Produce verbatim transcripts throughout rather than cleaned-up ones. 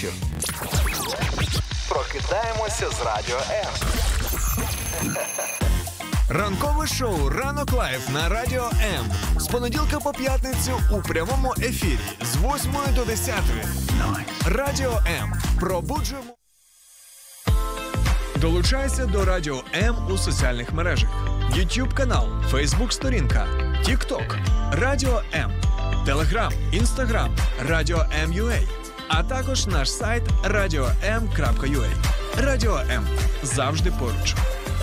вечір. Прокидаємося з Радіо М. Ранкове шоу «Ранок лайф» на Радіо М. З понеділка по п'ятницю у прямому ефірі з восьмої до десятої. Радіо М. Пробуджуємо. Долучайся до Радіо М у соціальних мережах. YouTube канал, Facebook сторінка, TikTok, Радіо М, Telegram, Instagram, Радіо М.ua, а також наш сайт радіо ем крапка ю а. Радіо М. Завжди поруч.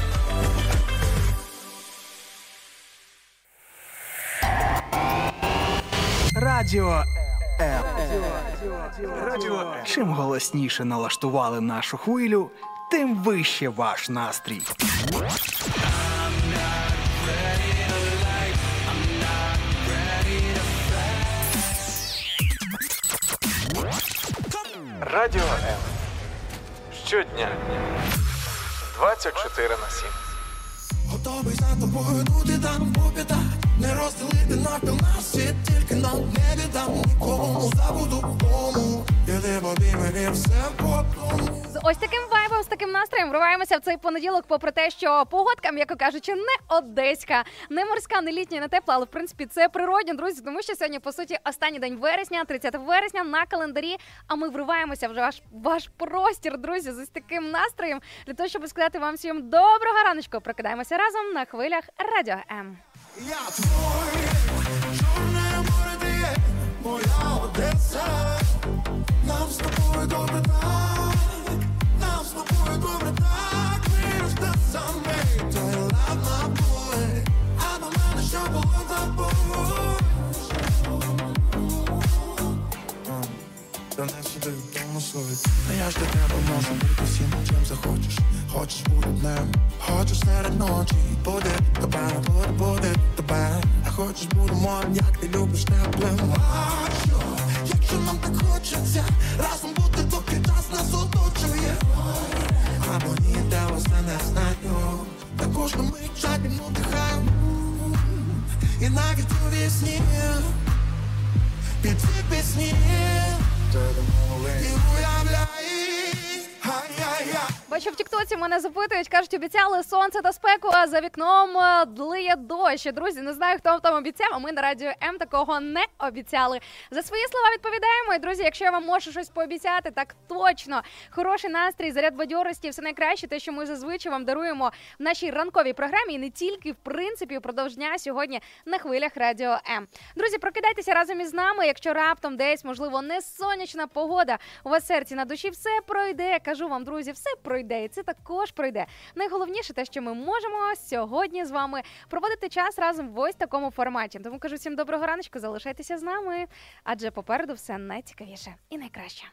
Радіо М. Радіо М. Чим голосніше налаштували нашу хвилю, тим вище ваш настрій. Радіо М. Щодня. двадцять чотири на сім. Готовий за тобою бути там по п'ятах. Не розділити навпіл нас, світ тільки нам не віддам нікому, забуду вдому. Іди в обійми і все по тому. З ось таким вайбом, з таким настроєм вриваємося в цей понеділок, попри те, що погодка, м'яко кажучи, не одеська, не морська, не літня, не тепла, але в принципі це природньо, друзі, тому що сьогодні, по суті, останній день вересня, тридцятого вересня на календарі, а ми вриваємося вже ваш, ваш простір, друзі, з ось таким настроєм, для того, щоб сказати вам всім доброго раночку. Прокидаємося разом на хвилях Радіо М. Я твой, чорне море ти є, моя Одеса. Нам з тобою добре так, нам з тобою добре так. Ми ж те саме, то й ладно були, а до мене що було забув. Та не сюди, тому совість. А я ж до тебе можу бути всім, чим захочеш. Хочеш бути днем, хочеш серед ночі. Буде тебе, буде, буде тебе. А хочеш бути моїм, як ти любиш теплим. А що, якщо нам так хочеться разом бути, доки час нас оточує. А мені тебе все не знаю. Також на мить жадібно дихаю. І навіть у вісні під ці пісні і уявляй. Ай-яй-яй. Бачу, в тіктоці мене запитують, кажуть, обіцяли сонце та спеку, а за вікном длиє дощ. Друзі, не знаю, хто вам там обіцяв, а ми на Радіо М такого не обіцяли. За свої слова відповідаємо. І, друзі, якщо я вам можу щось пообіцяти, так точно. Хороший настрій, заряд бадьорості, все найкраще, те, що ми зазвичай вам даруємо в нашій ранковій програмі. І не тільки, в принципі, впродовж дня сьогодні на хвилях Радіо М. Друзі, прокидайтеся разом із нами, якщо раптом десь, можливо, не сонячна погода, у вас в серці на душі, все пройде. Кажу вам, друзі, все пройде. І це також пройде. Найголовніше те, що ми можемо сьогодні з вами проводити час разом в ось такому форматі. Тому кажу всім доброго раночку, залишайтеся з нами, адже попереду все найцікавіше і найкраще.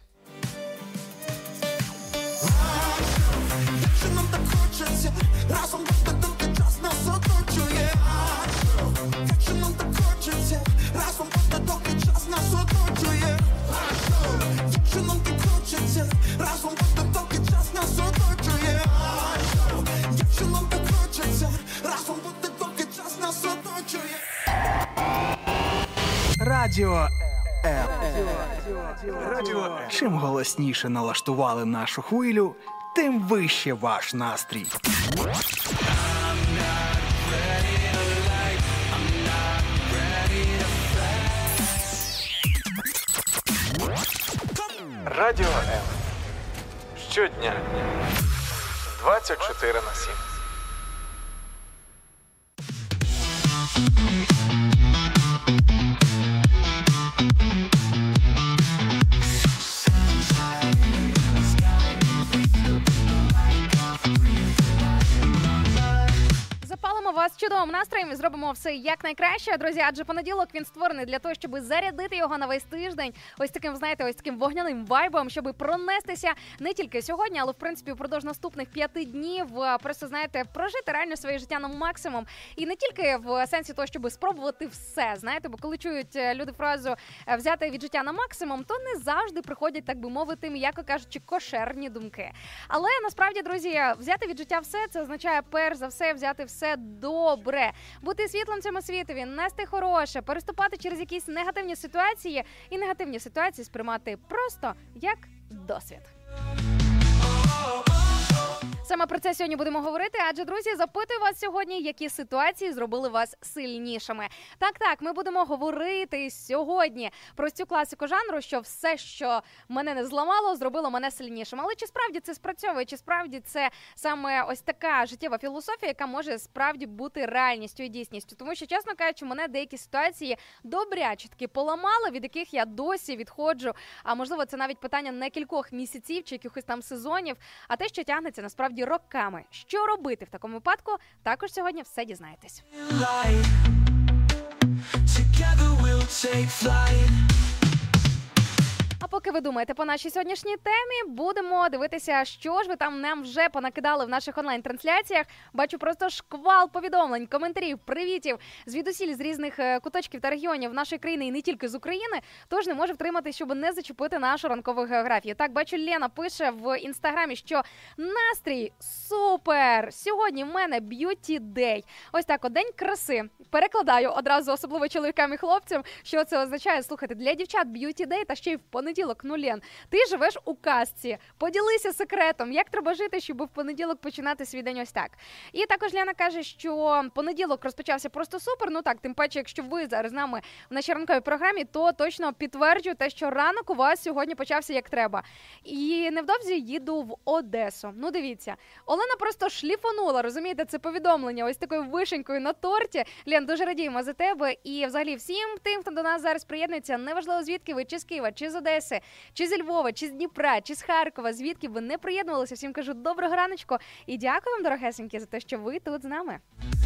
Якщо нам так хочеться разом бути, доки час нас оточує. Якщо нам так хочеться разом бути, доки час нас оточує. Якщо нам так хочеться разом бути, доки час нас оточує. Якщо нам так хочеться разом бути, доки час нас оточує. Радіо М. Радіо М. Чим голосніше налаштували нашу хвилю, тим вище ваш настрій. Радіо М. Щодня. двадцять чотири на сім. Запалимо вас чудовим настроєм і зробимо все якнайкраще, друзі, адже понеділок він створений для того, щоб зарядити його на весь тиждень. Ось таким, знаєте, ось таким вогняним вайбом, щоб пронестися не тільки сьогодні, але, в принципі, впродовж наступних п'яти днів, просто, знаєте, прожити реально своє життя на максимум. І не тільки в сенсі того, щоб спробувати все, знаєте, бо коли чують люди фразу «взяти від життя на максимум», то не завжди приходять, так би мовити, м'яко кажучи, кошерні думки. Але, насправді, друзі, взяти від життя все, це означає, перш за все, взяти все добре, бути світлом цьому світові, нести хороше, переступати через якісь негативні ситуації і негативні ситуації сприймати просто як досвід. Саме про це сьогодні будемо говорити, адже, друзі, запитую вас сьогодні, які ситуації зробили вас сильнішими. Так-так, ми будемо говорити сьогодні про цю класику жанру, що все, що мене не зламало, зробило мене сильнішим. Але чи справді це спрацьовує, чи справді це саме ось така життєва філософія, яка може справді бути реальністю і дійсністю? Тому що, чесно кажучи, мене деякі ситуації добряче таки поламали, від яких я досі відходжу. А можливо, це навіть питання не кількох місяців чи якихось там сезонів, а те, що тягнеться насправді роками. Що робити в такому випадку? Також сьогодні все дізнаєтесь. А поки ви думаєте по нашій сьогоднішній темі, будемо дивитися, що ж ви там нам вже понакидали в наших онлайн-трансляціях. Бачу просто шквал повідомлень, коментарів, привітів звідусіль з різних куточків та регіонів нашої країни і не тільки з України, тож не можу втримати, щоб не зачепити нашу ранкову географію. Так, бачу, Лена пише в інстаграмі, що настрій супер! Сьогодні в мене б'юті-дей. Ось так, от день краси. Перекладаю одразу, особливо чоловікам і хлопцям, що це означає. Слухайте, для дівчат б'юті-дей та ще й в понеділок. Ну, Лен, ти живеш у казці. Поділися секретом, як треба жити, щоб в понеділок починати свій день ось так. І також Лена каже, що понеділок розпочався просто супер. Ну так, тим паче, якщо ви зараз з нами в нашій ранковій програмі, то точно підтверджую те, що ранок у вас сьогодні почався як треба. І невдовзі їду в Одесу. Ну, дивіться, Олена просто шліфонула, розумієте, це повідомлення ось такою вишенькою на торті. Лен, дуже радіємо за тебе. І взагалі всім тим, хто до нас зараз приєднується, неважливо звідки ви, чи з Києва, чи з Одеси, чи зі Львова, чи з Дніпра, чи з Харкова, звідки ви не приєднувалися. Всім кажу доброго раночку і дякую вам, дорогесенькі, за те, що ви тут з нами.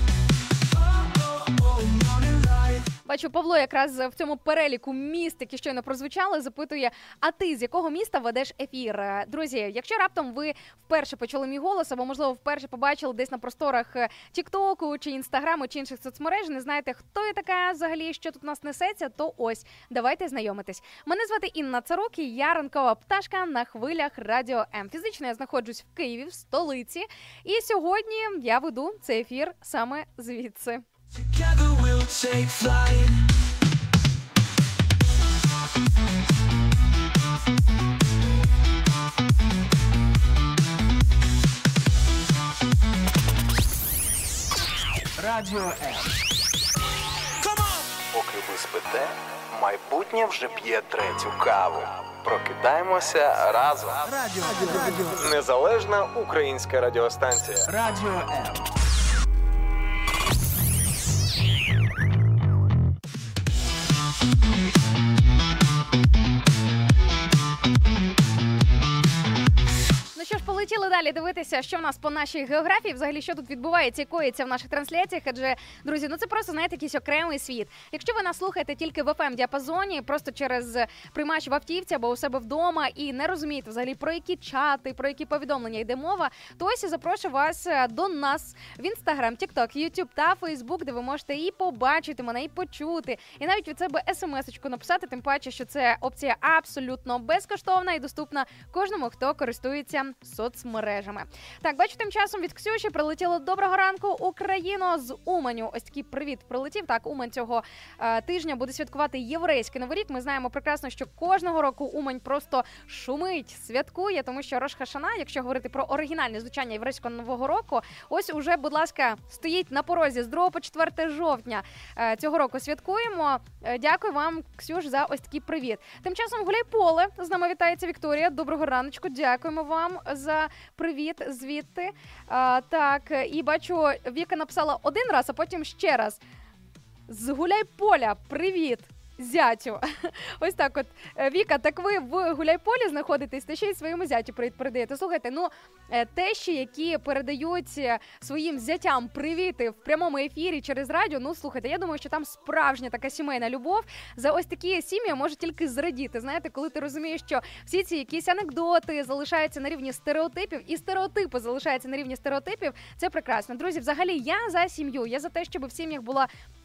Бачу, Павло якраз в цьому переліку міст, які щойно прозвучали, запитує, а ти з якого міста ведеш ефір? Друзі, якщо раптом ви вперше почули мій голос, або, можливо, вперше побачили десь на просторах Тіктоку, чи Інстаграму, чи інших соцмереж, не знаєте, хто я така взагалі, що тут у нас несеться, то ось, давайте знайомитись. Мене звати Інна Царук, і я ранкова пташка на хвилях Радіо М. Фізично я знаходжусь в Києві, в столиці, і сьогодні я веду цей ефір саме звідси. Together we'll take flight. Радіо М. Поки ви спите, майбутнє вже п'є третю каву. Прокидаємося разом. Радіо, радіо, радіо. Незалежна українська радіостанція. Радіо М. Ну що ж, полетіли далі дивитися, що в нас по нашій географії, взагалі, що тут відбувається і коїться в наших трансляціях, адже, друзі, ну це просто, знаєте, якийсь окремий світ. Якщо ви нас слухаєте тільки в еф ем-діапазоні, просто через приймач в автівці або у себе вдома і не розумієте взагалі, про які чати, про які повідомлення йде мова, то ось я запрошую вас до нас в Інстаграм, Тікток, Ютуб та Фейсбук, де ви можете і побачити мене, і почути, і навіть від себе смс-очку написати, тим паче, що це опція абсолютно безкоштовна і доступна кожному, хто користується соцмережами. Так, бачу, тим часом від Ксюші прилетіло доброго ранку, Україно, з Уманю. Ось такий привіт прилетів. Так, Умань цього е, тижня буде святкувати єврейський Новий рік. Ми знаємо прекрасно, що кожного року Умань просто шумить, святкує, тому що Рош Хашана, якщо говорити про оригінальне звучання єврейського Нового року, ось уже, будь ласка, стоїть на порозі з другого по четверте жовтня е, цього року святкуємо. Е, дякую вам, Ксюш, за ось такий привіт. Тим часом гуляй поле. З нами вітається Вікторія. Доброго раночку. Дякуємо вам за привіт звідти. А, так, і бачу, Віка написала один раз, а потім ще раз. З Гуляйполя, привіт, зятю. Ось так от. Віка, так ви в Гуляйполі знаходитесь, та ще й своєму зятю привіт передаєте. Слухайте, ну, тещі, які передають своїм зятям привіти в прямому ефірі через радіо, ну, слухайте, я думаю, що там справжня така сімейна любов. За ось такі сім'ї може тільки зрадіти. Знаєте, коли ти розумієш, що всі ці якісь анекдоти залишаються на рівні стереотипів, і стереотипи залишаються на рівні стереотипів, це прекрасно. Друзі, взагалі, я за сім'ю, я за те, щоб в сім'ях була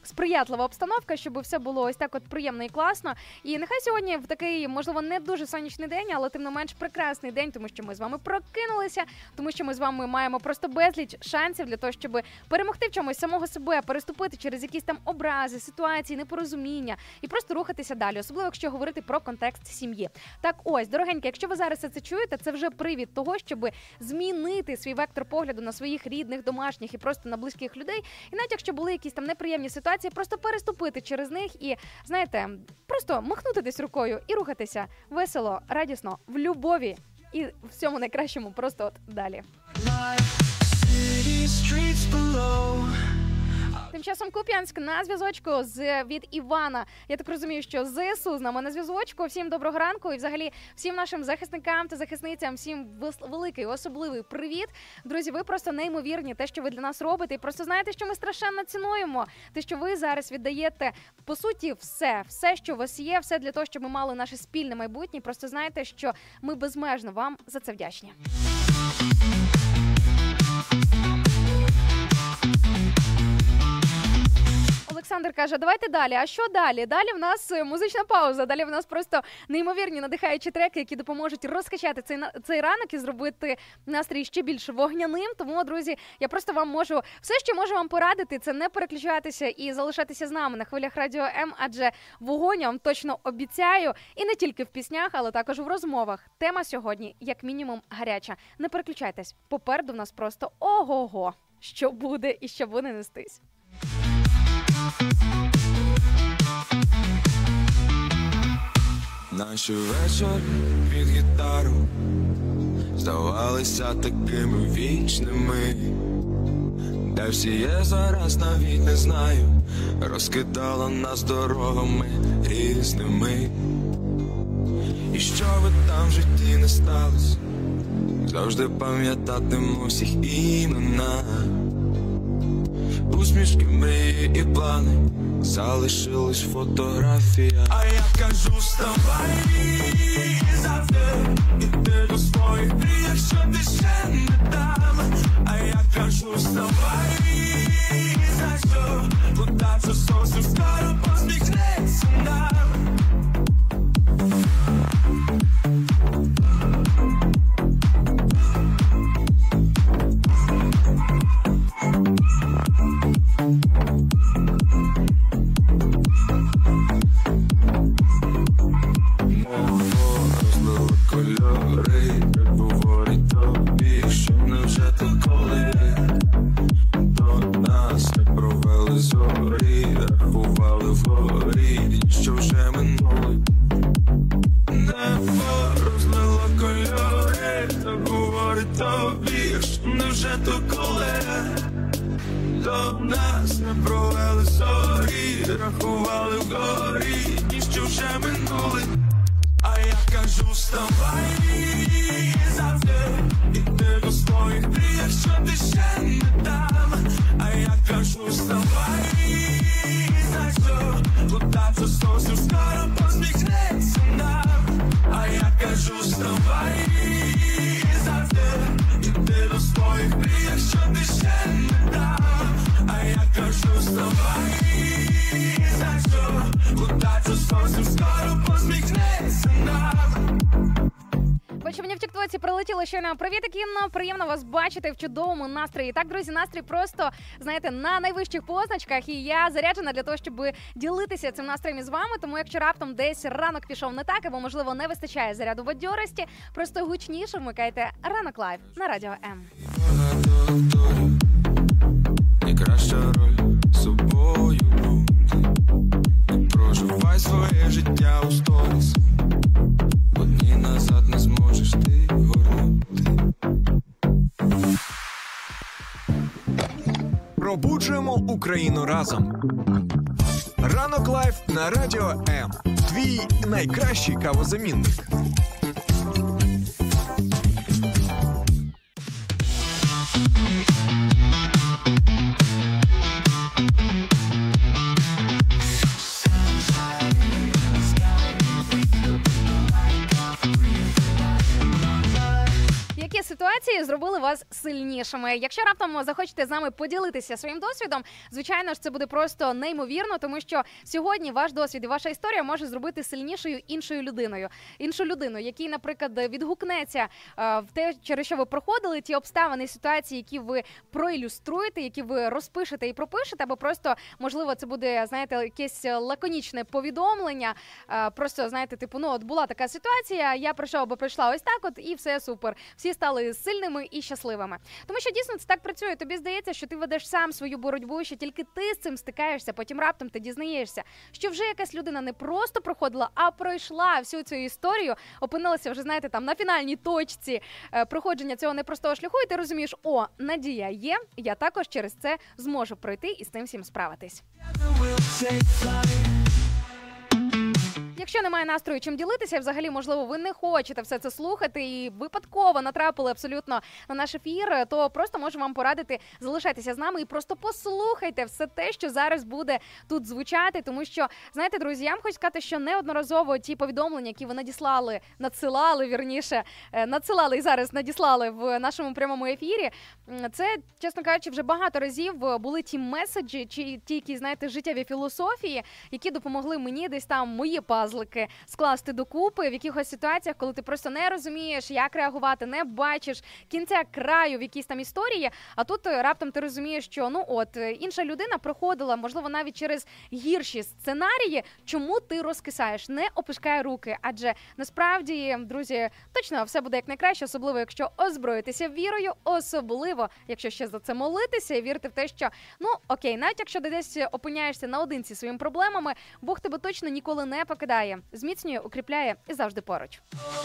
сприятлива обстановка, щоб все було ось так от приємно і класно. І нехай сьогодні в такий, можливо, не дуже сонячний день, але тим не менш прекрасний день, тому що ми з вами прокинулися, тому що ми з вами маємо просто безліч шансів для того, щоб перемогти в чомусь самого себе, переступити через якісь там образи, ситуації, непорозуміння і просто рухатися далі, особливо якщо говорити про контекст сім'ї. Так ось, дорогенькі, якщо ви зараз це чуєте, це вже привід того, щоб змінити свій вектор погляду на своїх рідних, домашніх і просто на близьких людей. І навіть якщо були якісь там неприємні ситуації, просто переступити через них і, знаєте, просто махнути десь рукою і рухатися весело, радісно, в любові і в цьому найкращому просто от далі. Тим часом Куп'янськ на зв'язочку з від Івана. Я так розумію, що ЗСУ з нами на зв'язочку. Всім доброго ранку і взагалі всім нашим захисникам та захисницям, всім великий, особливий привіт. Друзі, ви просто неймовірні, те, що ви для нас робите. І просто знаєте, що ми страшенно цінуємо. Те, що ви зараз віддаєте, по суті, все. Все, що у вас є, все для того, щоб ми мали наше спільне майбутнє. Просто знаєте, що ми безмежно вам за це вдячні. Олександр каже, давайте далі. А що далі? Далі в нас музична пауза, далі в нас просто неймовірні надихаючі треки, які допоможуть розкачати цей, цей ранок і зробити настрій ще більш вогняним. Тому, друзі, я просто вам можу, все, що можу вам порадити, це не переключатися і залишатися з нами на хвилях Радіо М, адже вогонь я вам точно обіцяю, і не тільки в піснях, але також в розмовах. Тема сьогодні, як мінімум, гаряча. Не переключайтесь, попереду в нас просто ого-го, що буде і що буде нестись. Наші вечори під гітару здавалися такими вічними, де всі є зараз, навіть не знаю, розкидала нас дорогами різними. І що би там в житті не сталося, завжди пам'ятатиму всіх імена. Усмішки, мрії і плани, залишилась фотографія. А я кажу, вставай завжди, іди до своїх мрій, якщо ти ще не там. А я кажу, вставай завжди, удача зовсім скоро посміхнеться нам. Щойно привіт, кіно, приємно вас бачити в чудовому настрої. Так, друзі, настрій просто, знаєте, на найвищих позначках, і я заряджена для того, щоб ділитися цим настроєм із вами, тому якщо раптом десь ранок пішов не так, або, можливо, не вистачає заряду бадьорості, просто гучніше вмикайте Ранок Лайв на Радіо М. Найкраща роль собою бути, проживай своє життя у сторіс, бо дні назад не зможеш ти горнути. Пробуджуємо Україну разом. Ранок Лайв на Радіо М. Твій найкращий кавозамінник. ситуації зробили вас сильнішими. Якщо раптом захочете з нами поділитися своїм досвідом, звичайно ж, це буде просто неймовірно, тому що сьогодні ваш досвід і ваша історія може зробити сильнішою іншою людиною. Іншу людину, який, наприклад, відгукнеться в те, через що ви проходили, ті обставини, ситуації, які ви проілюструєте, які ви розпишете і пропишете, або просто, можливо, це буде, знаєте, якесь лаконічне повідомлення, просто, знаєте, типу, ну, от була така ситуація, я прийшов або прийшла ось так от, і все супер. Всі стали сильними і щасливими. Тому що дійсно це так працює. Тобі здається, що ти ведеш сам свою боротьбу, що тільки ти з цим стикаєшся, потім раптом ти дізнаєшся, що вже якась людина не просто проходила, а пройшла всю цю історію, опинилася вже, знаєте, там на фінальній точці е, проходження цього непростого шляху, і ти розумієш, о, надія є, я також через це зможу пройти і з цим всім справитись. Якщо немає настрою чим ділитися, взагалі, можливо, ви не хочете все це слухати і випадково натрапили абсолютно на наш ефір, то просто можу вам порадити залишайтеся з нами і просто послухайте все те, що зараз буде тут звучати, тому що, знаєте, друзі, я вам хочу сказати, що неодноразово ті повідомлення, які ви надіслали, надсилали, вірніше, надсилали і зараз надіслали в нашому прямому ефірі, це, чесно кажучи, вже багато разів були ті меседжі, чи ті, які, знаєте, життєві філософії, які допомогли мені десь там мої пазлики скласти докупи в якихось ситуаціях, коли ти просто не розумієш, як реагувати, не бачиш кінця краю в якійсь там історії, а тут раптом ти розумієш, що, ну от, інша людина проходила, можливо, навіть через гірші сценарії, чому ти розкисаєш, не опускай руки, адже насправді, друзі, точно все буде як найкраще, особливо, якщо озброїтися вірою, особливо, якщо ще за це молитися і вірити в те, що, ну, окей, навіть якщо ти десь опиняєшся наодинці зі своїми проблемами, Бог тебе точно ніколи не покидає, зміцнює, укріпляє і завжди поруч.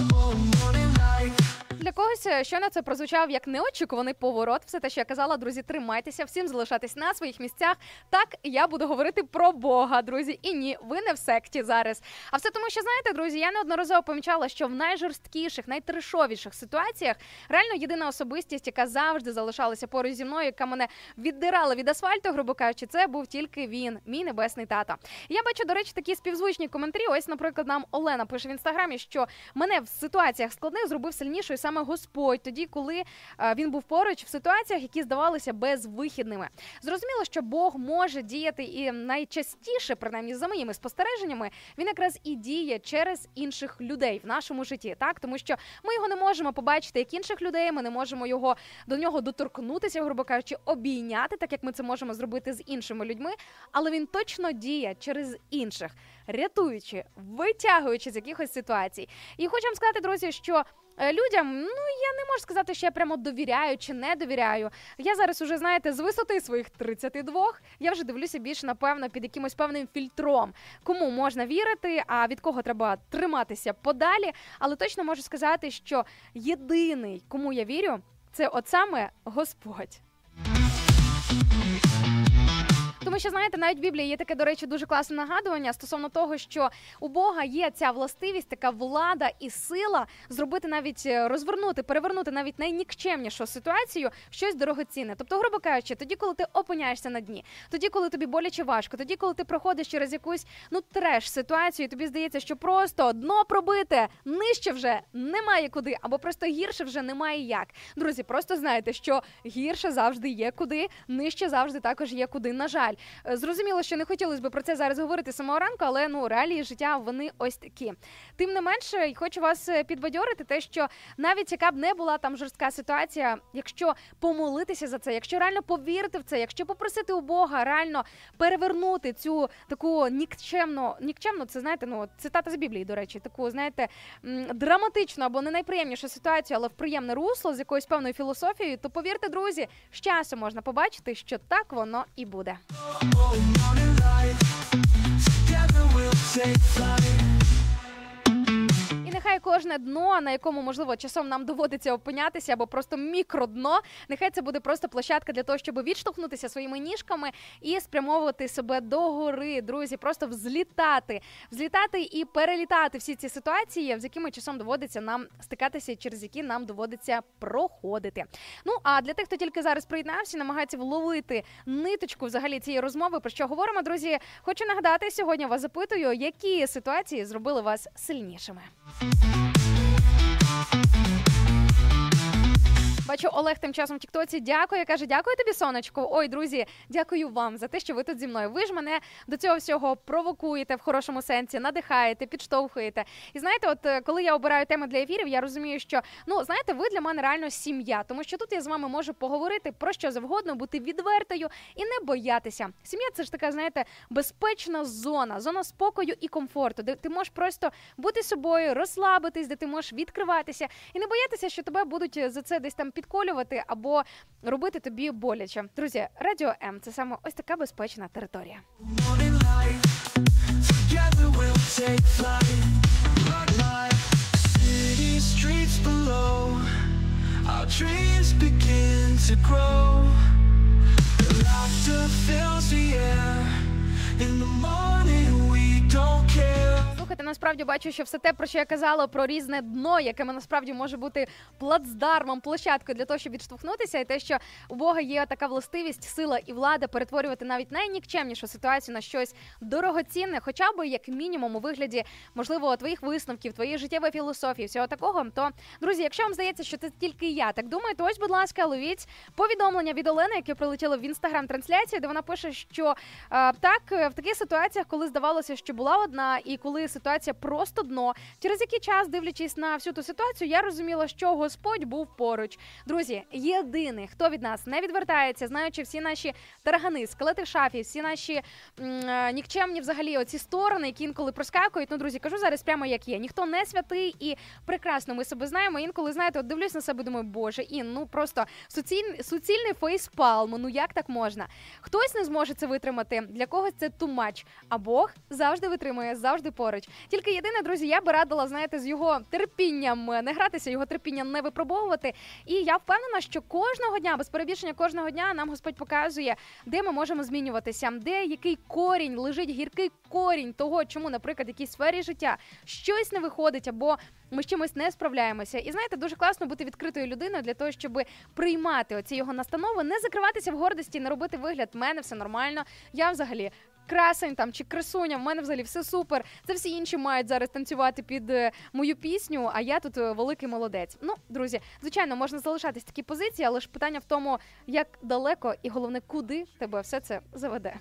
Для когось щойно це прозвучав як неочікуваний поворот. Все те, що я казала, друзі, тримайтеся, всім залишатись на своїх місцях. Так, я буду говорити про Бога, друзі. І ні, ви не в секті зараз. А все тому, що, знаєте, друзі, я неодноразово помічала, що в найжорсткіших, найтрешовіших ситуаціях реально єдина особистість, яка завжди залишалася поруч зі мною, яка мене віддирала від асфальту, грубо кажучи, це був тільки він, мій небесний тато. Я бачу, до речі, такі співзвучні коментарі. Ось, наприклад, нам Олена пише в інстаграмі, що мене в ситуаціях складних зробив сильнішою саме Господь, тоді, коли а, він був поруч в ситуаціях, які здавалися безвихідними. Зрозуміло, що Бог може діяти і найчастіше, принаймні за моїми спостереженнями, він якраз і діє через інших людей в нашому житті, так? Тому що ми його не можемо побачити як інших людей, ми не можемо його до нього доторкнутися, грубо кажучи, обійняти, так як ми це можемо зробити з іншими людьми, але він точно діє через інших, рятуючи, витягуючи з якихось ситуацій. І хочу вам сказати, друзі, що людям, ну, я не можу сказати, що я прямо довіряю чи не довіряю. Я зараз уже, знаєте, з висоти своїх тридцяти двох, я вже дивлюся більше, напевно, під якимось певним фільтром. Кому можна вірити, а від кого треба триматися подалі. Але точно можу сказати, що єдиний, кому я вірю, це от саме Господь. Тому що, знаєте, навіть в Біблії є таке, до речі, дуже класне нагадування стосовно того, що у Бога є ця властивість, така влада і сила зробити навіть, розвернути, перевернути навіть найнікчемнішу ситуацію в щось дорогоцінне. Тобто, грубо кажучи, тоді, коли ти опиняєшся на дні, тоді, коли тобі боляче важко, тоді, коли ти проходиш через якусь, ну, треш-ситуацію, і тобі здається, що просто дно пробите, нижче вже немає куди, або просто гірше вже немає як. Друзі, просто знайте, що гірше завжди є куди, нижче завжди також є куди, на жаль. Зрозуміло, що не хотілося б про це зараз говорити з самого ранку, але, ну, реалії життя, вони ось такі. Тим не менше, хочу вас підбадьорити те, що навіть яка б не була там жорстка ситуація, якщо помолитися за це, якщо реально повірити в це, якщо попросити у Бога реально перевернути цю таку нікчемну, нікчемну, це, знаєте, ну, цитата з Біблії, до речі, таку, знаєте, драматичну або не найприємнішу ситуацію, але в приємне русло з якоюсь певною філософією, то повірте, друзі, з часу можна побачити, що так воно і буде. І нехай кожне дно, на якому, можливо, часом нам доводиться опинятися, або просто мікродно, нехай це буде просто площадка для того, щоб відштовхнутися своїми ніжками і спрямовувати себе догори, друзі, просто взлітати, взлітати і перелітати всі ці ситуації, з якими часом доводиться нам стикатися, через які нам доводиться проходити. Ну, а для тих, хто тільки зараз приєднався, намагається вловити ниточку взагалі цієї розмови, про що говоримо, друзі, хочу нагадати, сьогодні вас запитую, які ситуації зробили вас сильнішими. Бачу, Олег тим часом в тіктоці дякує, каже, дякую тобі, сонечко. Ой, друзі, дякую вам за те, що ви тут зі мною. Ви ж мене до цього всього провокуєте в хорошому сенсі, надихаєте, підштовхуєте. І знаєте, от коли я обираю теми для ефірів, я розумію, що, ну, знаєте, ви для мене реально сім'я, тому що тут я з вами можу поговорити про що завгодно, бути відвертою і не боятися. Сім'я – це ж така, знаєте, безпечна зона, зона спокою і комфорту, де ти можеш просто бути собою, розслабитись, де ти можеш відкриватися і не боятися, що тебе будуть за це десь там підколювати або робити тобі боляче. Друзі, Радіо М – це саме ось така безпечна територія. Слухайте, насправді бачу, що все те, про що я казала, про різне дно, яке насправді може бути плацдармом, площадкою для того, щоб відштовхнутися, і те, що у Бога є така властивість, сила і влада перетворювати навіть найнікчемнішу ситуацію на щось дорогоцінне, хоча б як мінімум у вигляді, можливо, твоїх висновків, твоєї життєвої філософії, всього такого, то, друзі, якщо вам здається, що це тільки я так думаю, то ось, будь ласка, ловіть повідомлення від Олени, яке прилетіло в інстаграм-трансляції, де вона пише, що е, так, в таких ситуаціях, коли здавалося, що була одна, і коли ситуація просто дно, через який час, дивлячись на всю ту ситуацію, я розуміла, що Господь був поруч. Друзі, єдиний, хто від нас не відвертається, знаючи всі наші таргани, скелети в шафі, всі наші м- нікчемні взагалі оці сторони, які інколи проскакують. Ну, друзі, кажу зараз прямо як є. Ніхто не святий і прекрасно ми себе знаємо. Інколи, знаєте, от дивлюсь на себе, думаю, боже, Ін, ну просто суціль... суцільний фейспалм, ну як так можна? Хтось не зможе це витримати, для когось це too much, а Бог завжди витримує, завжди поруч. Тільки єдине, друзі, я би радила, знаєте, з його терпінням не гратися, його терпінням не випробовувати. І я впевнена, що кожного дня, без перебільшення кожного дня, нам Господь показує, де ми можемо змінюватися, де який корінь, лежить гіркий корінь того, чому, наприклад, в якійсь сфері життя щось не виходить, або ми з чимось не справляємося. І, знаєте, дуже класно бути відкритою людиною для того, щоб приймати оці його настанови, не закриватися в гордості, не робити вигляд, в мене все нормально, я взагалі красень там чи красуня, в мене взагалі все супер. Це всі інші мають зараз танцювати під е, мою пісню, а я тут е, великий молодець. Ну, друзі, звичайно, можна залишатись в такій позиції, але ж питання в тому, як далеко і, головне, куди тебе все це заведе.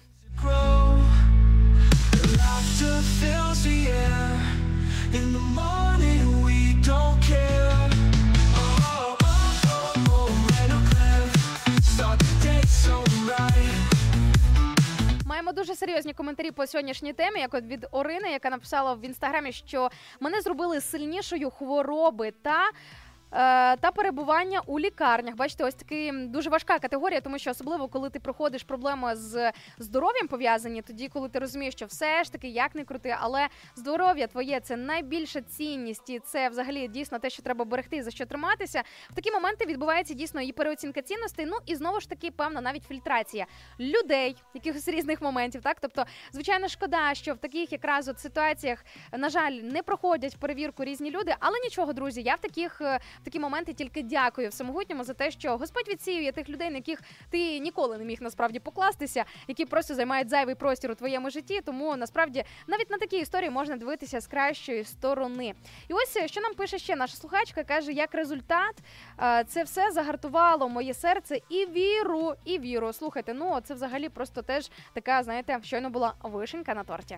Маємо дуже серйозні коментарі по сьогоднішній темі, як от від Орини, яка написала в інстаграмі, що мене зробили сильнішою хвороби та та перебування у лікарнях. Бачите, ось таки дуже важка категорія, тому що особливо, коли ти проходиш проблеми з здоров'ям пов'язані, тоді, коли ти розумієш, що все ж таки, як не крути, але здоров'я твоє – це найбільша цінність, і це взагалі дійсно те, що треба берегти, за що триматися. В такі моменти відбувається дійсно і переоцінка цінностей, ну і знову ж таки, певна навіть фільтрація людей, якихось різних моментів, так? Тобто, звичайно, шкода, що в таких якраз от ситуаціях, на жаль, не проходять перевірку різні люди, але нічого, друзі, я в таких в такі моменти тільки дякую Всемогутньому за те, що Господь відсіює тих людей, на яких ти ніколи не міг насправді покластися, які просто займають зайвий простір у твоєму житті, тому насправді навіть на такі історії можна дивитися з кращої сторони. І ось, що нам пише ще наша слухачка, каже, як результат, це все загартувало моє серце і віру, і віру. Слухайте, ну це взагалі просто теж така, знаєте, щойно була вишенька на торті.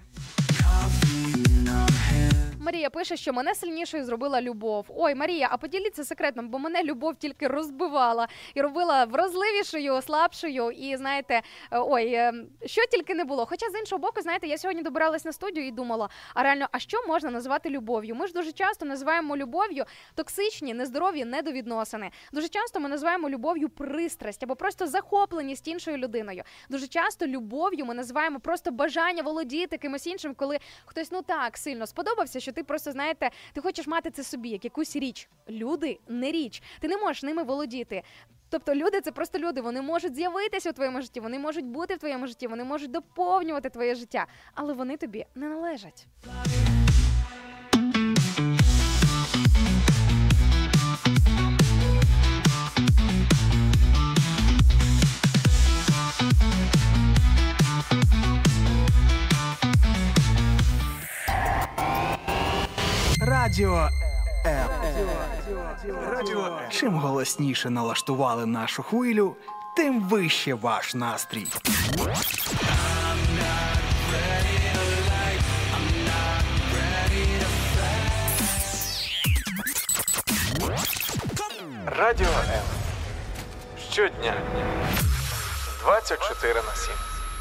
Марія пише, що мене сильнішою зробила любов. Ой, Марія, а поділіться секретом, бо мене любов тільки розбивала і робила вразливішою, слабшою і, знаєте, ой, що тільки не було. Хоча, з іншого боку, знаєте, я сьогодні добиралась на студію і думала, а реально, а що можна називати любов'ю? Ми ж дуже часто називаємо любов'ю токсичні, нездорові недовідносини. Дуже часто ми називаємо любов'ю пристрасть або просто захопленість іншою людиною. Дуже часто любов'ю ми називаємо просто бажання володіти кимось іншим, коли хтось, ну так, сильно сподобався, що ти просто, знаєте, ти хочеш мати це собі, як якусь річ. Люди не річ. Ти не можеш ними володіти. Тобто люди – це просто люди. Вони можуть з'явитися у твоєму житті, вони можуть бути в твоєму житті, вони можуть доповнювати твоє життя, але вони тобі не належать. Радіо М. Радіо М. Чим голосніше налаштували нашу хвилю, тим вище ваш настрій. Радіо М. Щодня. двадцять чотири на сім.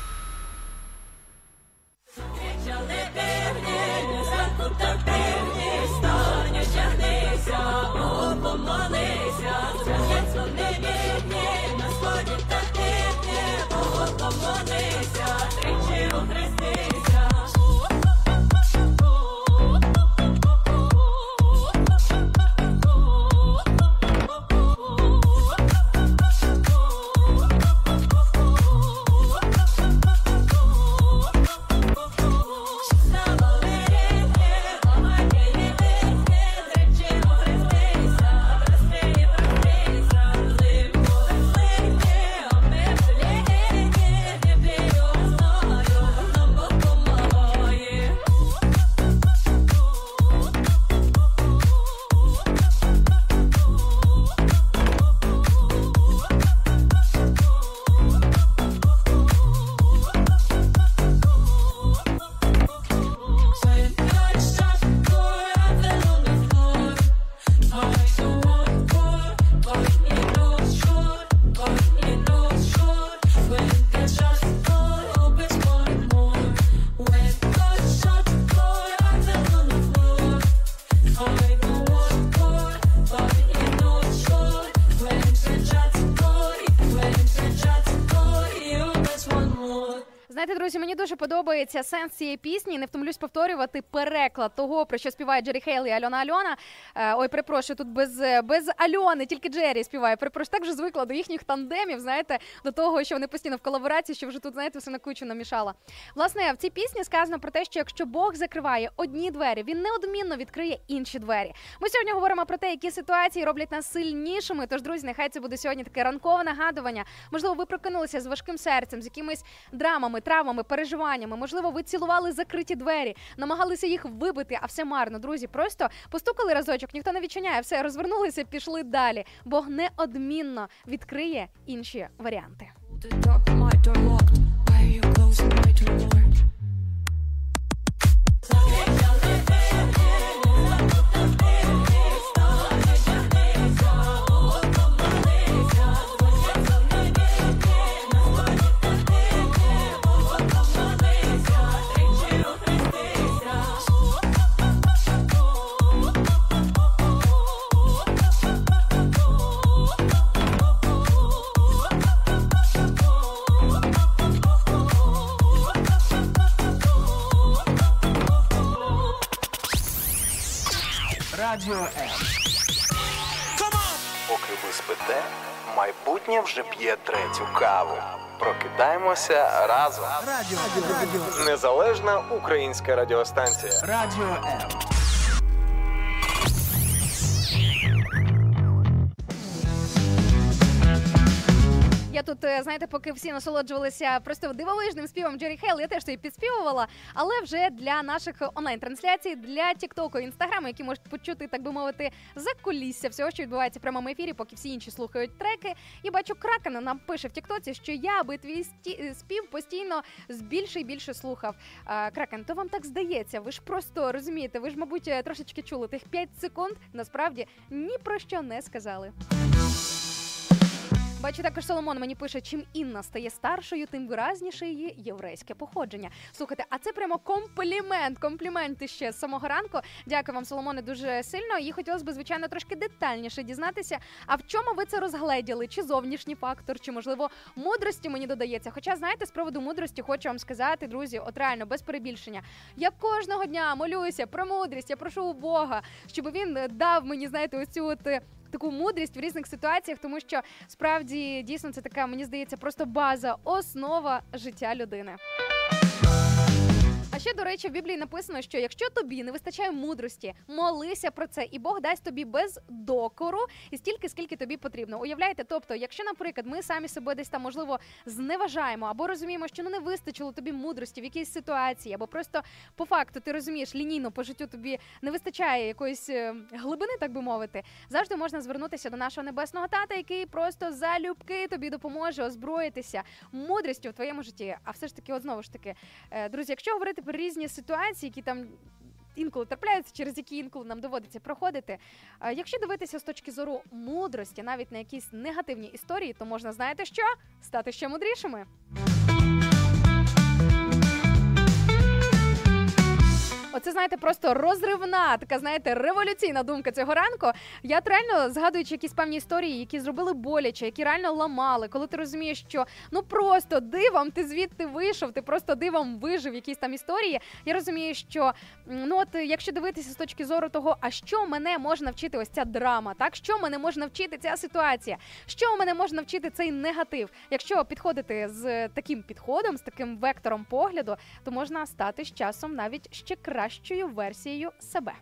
Знаєте, друзі, мені дуже подобається сенс цієї пісні. Не втомлюсь повторювати переклад того, про що співає Джері Хейл і Альона Альона. Е, ой, перепрошую, тут без, без Альони, тільки Джері співає. Перепрошую, так же звикла до їхніх тандемів, знаєте, до того, що вони постійно в колаборації, що вже тут, знаєте, все на кучу намішала. Власне, в цій пісні сказано про те, що якщо Бог закриває одні двері, він неодмінно відкриє інші двері. Ми сьогодні говоримо про те, які ситуації роблять нас сильнішими. Тож, друзі, нехай це буде сьогодні таке ранкове нагадування. Можливо, ви прокинулися з важким серцем, з якимись драмами, травмами, переживаннями. Можливо, ви цілували закриті двері, намагалися їх вибити, а все марно. Друзі, просто постукали разочок, ніхто не відчиняє, все, розвернулися, пішли далі. Бог неодмінно відкриє інші варіанти. Радіо М. Поки ви спите, майбутнє вже п'є третю каву. Прокидаємося разом. Радіо, радіо, Незалежна українська радіостанція. Радіо М. Я тут, знаєте, поки всі насолоджувалися просто дивовижним співом Джері Хейл, я теж її підспівувала, але вже для наших онлайн-трансляцій, для Тіктоку і Інстаграму, які можуть почути, так би мовити, закулісся всього, що відбувається в прямому ефірі, поки всі інші слухають треки. І бачу, Кракена нам пише в Тіктоці, що я би твій спів постійно з більше і більше слухав. Кракен, то вам так здається, ви ж просто розумієте, ви ж, мабуть, трошечки чули, тих п'ять секунд насправді ні про що не сказали. Бачу, також Соломон мені пише, чим Інна стає старшою, тим виразніше її єврейське походження. Слухайте, а це прямо комплімент, комплімент ще з самого ранку. Дякую вам, Соломоне, дуже сильно. І хотілося б, звичайно, трошки детальніше дізнатися, а в чому ви це розгледіли? Чи зовнішній фактор, чи, можливо, мудрості мені додається? Хоча, знаєте, з приводу мудрості хочу вам сказати, друзі, от реально, без перебільшення. Я кожного дня молюся про мудрість, я прошу у Бога, щоб він дав мені, знаєте, ось цю от таку мудрість в різних ситуаціях, тому що справді, дійсно, це така, мені здається, просто база, основа життя людини. А ще, до речі, в Біблії написано, що якщо тобі не вистачає мудрості, молися про це, і Бог дасть тобі без докору і стільки, скільки тобі потрібно. Уявляєте? Тобто, якщо, наприклад, ми самі себе десь там, можливо, зневажаємо, або розуміємо, що ну не вистачило тобі мудрості в якійсь ситуації, або просто по факту ти розумієш, лінійно по життю тобі не вистачає якоїсь глибини, так би мовити, завжди можна звернутися до нашого небесного тата, який просто залюбки тобі допоможе озброїтися мудрістю в твоєму житті. А все ж таки, от знову ж таки, друзі, якщо говорити про різні ситуації, які там інколи трапляються, через які інколи нам доводиться проходити, якщо дивитися з точки зору мудрості, навіть на якісь негативні історії, то можна, знаєте що? Стати ще мудрішими. Оце, знаєте, просто розривна, така, знаєте, революційна думка цього ранку. Я реально, згадуючи якісь певні історії, які зробили боляче, які реально ламали, коли ти розумієш, що ну просто дивом ти звідти вийшов, ти просто дивом вижив в якісь там історії, я розумію, що, ну от, якщо дивитися з точки зору того, а що мене може навчити ось ця драма, так? Що мене може навчити ця ситуація? Що мене може навчити цей негатив? Якщо підходити з таким підходом, з таким вектором погляду, то можна стати з часом навіть ще краще. Кращою версією себе.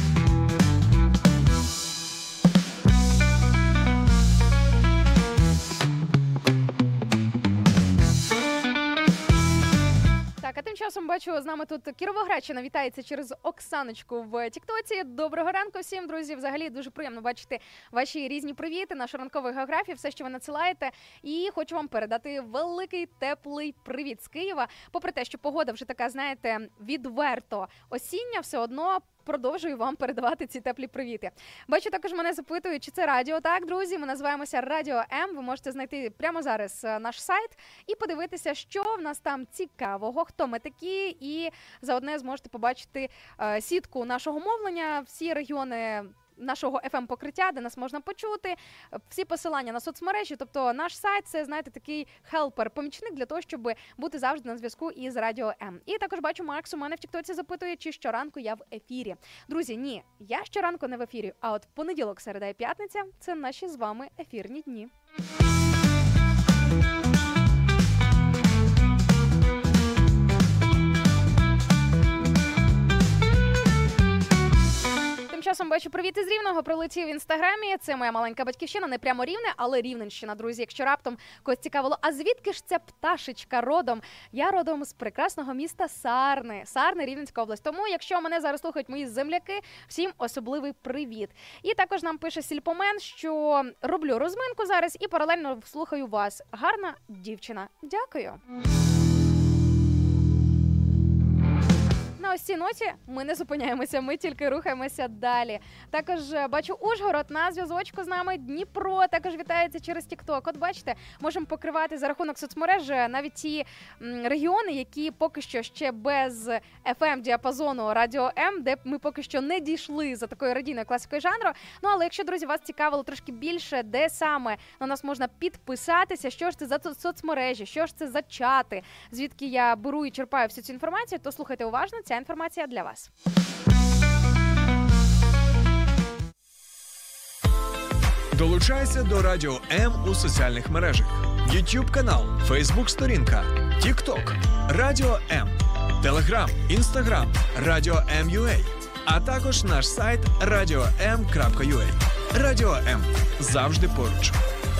Так, а тим часом бачу, з нами тут Кіровоградщина вітається через Оксаночку в Тіктоці. Доброго ранку всім, друзі. Взагалі дуже приємно бачити ваші різні привіти, нашу ранкову географію, все, що ви надсилаєте. І хочу вам передати великий теплий привіт з Києва. Попри те, що погода вже така, знаєте, відверто осіння, все одно продовжую вам передавати ці теплі привіти. Бачу, також мене запитують, чи це радіо. Так, друзі, ми називаємося Радіо М. Ви можете знайти прямо зараз наш сайт і подивитися, що в нас там цікавого, хто ми такі, і заодне зможете побачити е, сітку нашого мовлення, всі регіони нашого еф ем-покриття, де нас можна почути, всі посилання на соцмережі, тобто наш сайт – це, знаєте, такий хелпер-помічник для того, щоб бути завжди на зв'язку із Радіо М. І також бачу, Макс у мене в Тіктоці запитує, чи щоранку я в ефірі. Друзі, ні, я щоранку не в ефірі, а от понеділок, середа і п'ятниця – це наші з вами ефірні дні. Тим часом бачу привіт із Рівного, прилетів в Інстаграмі. Це моя маленька батьківщина, не прямо Рівне, але Рівненщина, друзі. Якщо раптом когось цікавило, а звідки ж ця пташечка родом? Я родом з прекрасного міста Сарни. Сарни, Рівненська область. Тому, якщо мене зараз слухають мої земляки, всім особливий привіт. І також нам пише Сільпомен, що роблю розминку зараз і паралельно слухаю вас. Гарна дівчина. Дякую. На ось цій ноті ми не зупиняємося, ми тільки рухаємося далі. Також бачу Ужгород на зв'язочку з нами, Дніпро також вітається через Тікток. От бачите, можемо покривати за рахунок соцмереж навіть ті регіони, які поки що ще без еф ем-діапазону Радіо М, де ми поки що не дійшли за такою радійною класикою жанру. Ну, але якщо, друзі, вас цікавило трошки більше, де саме на нас можна підписатися, що ж це за соцмережі, що ж це за чати, звідки я беру і черпаю всю цю інформацію, то слухайте уважно, ця інформація для вас. Долучайся до Радіо М у соціальних мережах. YouTube канал, Facebook сторінка, TikTok, Радіо М, Telegram, Instagram, Радіо М.ua, а також наш сайт радіо ем крапка ю а. Радіо М. Завжди поруч.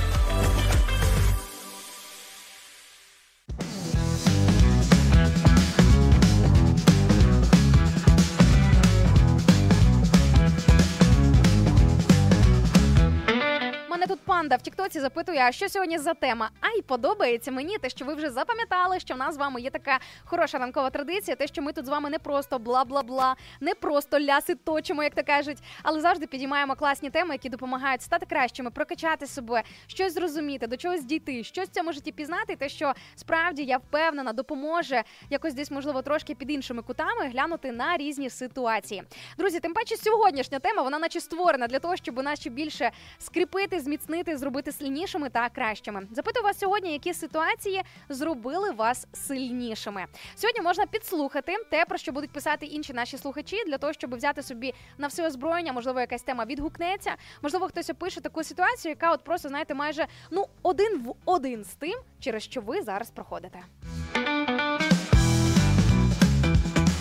Панда в Тіктоці запитує, а що сьогодні за тема? А й подобається мені те, що ви вже запам'ятали, що в нас з вами є така хороша ранкова традиція, те, що ми тут з вами не просто бла-бла-бла, не просто ляси точимо, як то кажуть, але завжди підіймаємо класні теми, які допомагають стати кращими, прокачати себе, щось зрозуміти, до чогось дійти, щось в цьому житті пізнати, і те, що справді, я впевнена, допоможе якось десь, можливо, трошки під іншими кутами глянути на різні ситуації. Друзі, тим паче сьогоднішня тема, вона наче створена для того, щоб нас ще більше скріпити, зміцнити, зробити сильнішими та кращими. Запитую вас сьогодні, які ситуації зробили вас сильнішими. Сьогодні можна підслухати те, про що будуть писати інші наші слухачі, для того, щоб взяти собі на все озброєння, можливо, якась тема відгукнеться, можливо, хтось опише таку ситуацію, яка от просто, знаєте, майже, ну, один в один з тим, через що ви зараз проходите.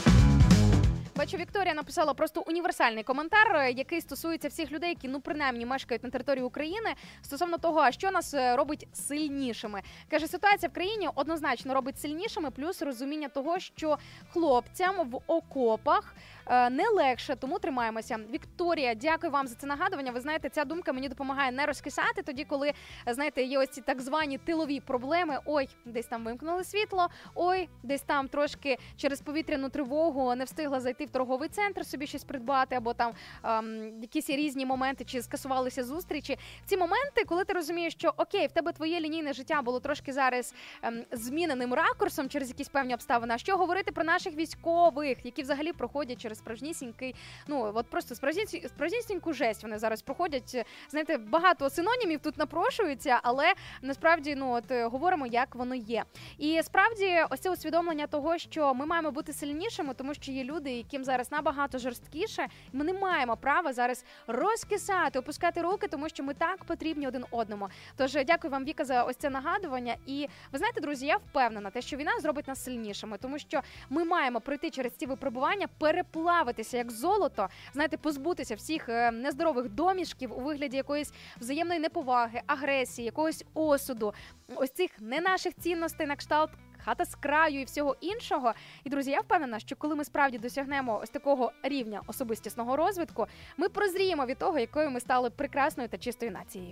речі, Вікторія написала просто універсальний коментар, який стосується всіх людей, які, ну, принаймні, мешкають на території України, стосовно того, а що нас робить сильнішими. Каже, ситуація в країні однозначно робить сильнішими, плюс розуміння того, що хлопцям в окопах не легше, тому тримаємося. Вікторія, дякую вам за це нагадування. Ви знаєте, ця думка мені допомагає не розкисати тоді, коли, знаєте, є ось ці так звані тилові проблеми. Ой, десь там вимкнули світло, ой, десь там трошки через повітряну тривогу не встигла зайти в торговий центр собі щось придбати, або там ем, якісь різні моменти, чи скасувалися зустрічі. Ці моменти, коли ти розумієш, що окей, в тебе твоє лінійне життя було трошки зараз ем, зміненим ракурсом через якісь певні обставини. А що говорити про наших військових, які взагалі проходять через справжнісінький, ну, от просто справжнісіньку жесть вони зараз проходять. Знаєте, багато синонімів тут напрошуються, але насправді, ну, от говоримо, як воно є. І справді, ось це усвідомлення того, що ми маємо бути сильнішими, тому що є люди, яким зараз набагато жорсткіше, і ми не маємо права зараз розкисати, опускати руки, тому що ми так потрібні один одному. Тож, дякую вам, Віка, за ось це нагадування. І ви знаєте, друзі, я впевнена, те, що війна зробить нас сильнішими, тому що ми маємо пройти через ці випробування, переплавитися як золото, знаєте, позбутися всіх нездорових домішків у вигляді якоїсь взаємної неповаги, агресії, якогось осуду, ось цих не наших цінностей на кшталт хата з краю і всього іншого. І, друзі, я впевнена, що коли ми справді досягнемо ось такого рівня особистісного розвитку, ми прозріємо від того, якою ми стали прекрасною та чистою нацією.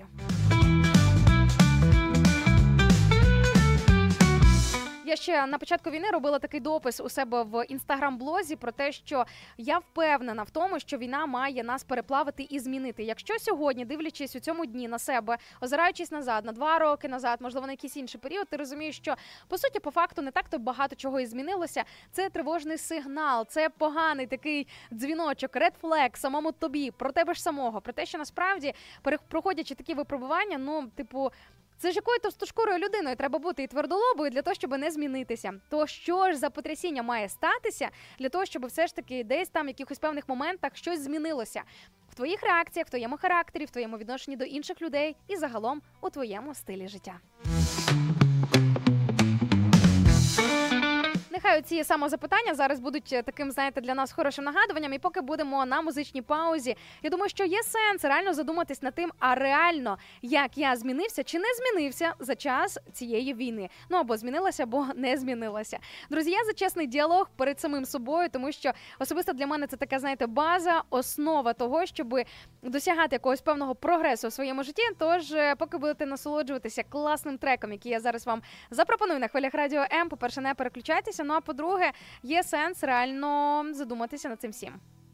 Я ще на початку війни робила такий допис у себе в інстаграм-блозі про те, що я впевнена в тому, що війна має нас переплавити і змінити. Якщо сьогодні, дивлячись у цьому дні на себе, озираючись назад, на два роки назад, можливо, на якийсь інший період, ти розумієш, що, по суті, по факту, не так-то багато чого і змінилося. Це тривожний сигнал, це поганий такий дзвіночок, ред флег самому тобі, про тебе ж самого, про те, що насправді, проходячи такі випробування, ну, типу, це ж якою товстошкурою людиною треба бути і твердолобою для того, щоб не змінитися. То що ж за потрясіння має статися для того, щоб все ж таки десь там в якихось певних моментах щось змінилося в твоїх реакціях, в твоєму характері, в твоєму відношенні до інших людей і загалом у твоєму стилі життя. Нехай ці самозапитання зараз будуть таким, знаєте, для нас хорошим нагадуванням. І поки будемо на музичній паузі, я думаю, що є сенс реально задуматись над тим, а реально, як я змінився чи не змінився за час цієї війни. Ну, або змінилася, або не змінилася. Друзі, я за чесний діалог перед самим собою, тому що особисто для мене це така, знаєте, база, основа того, щоб досягати якогось певного прогресу в своєму житті. Тож, поки будете насолоджуватися класним треком, який я зараз вам запропоную на хвилях Радіо М, по-перше, не переключайтеся. Ну, а по-друге, є сенс реально задуматися над цим всім.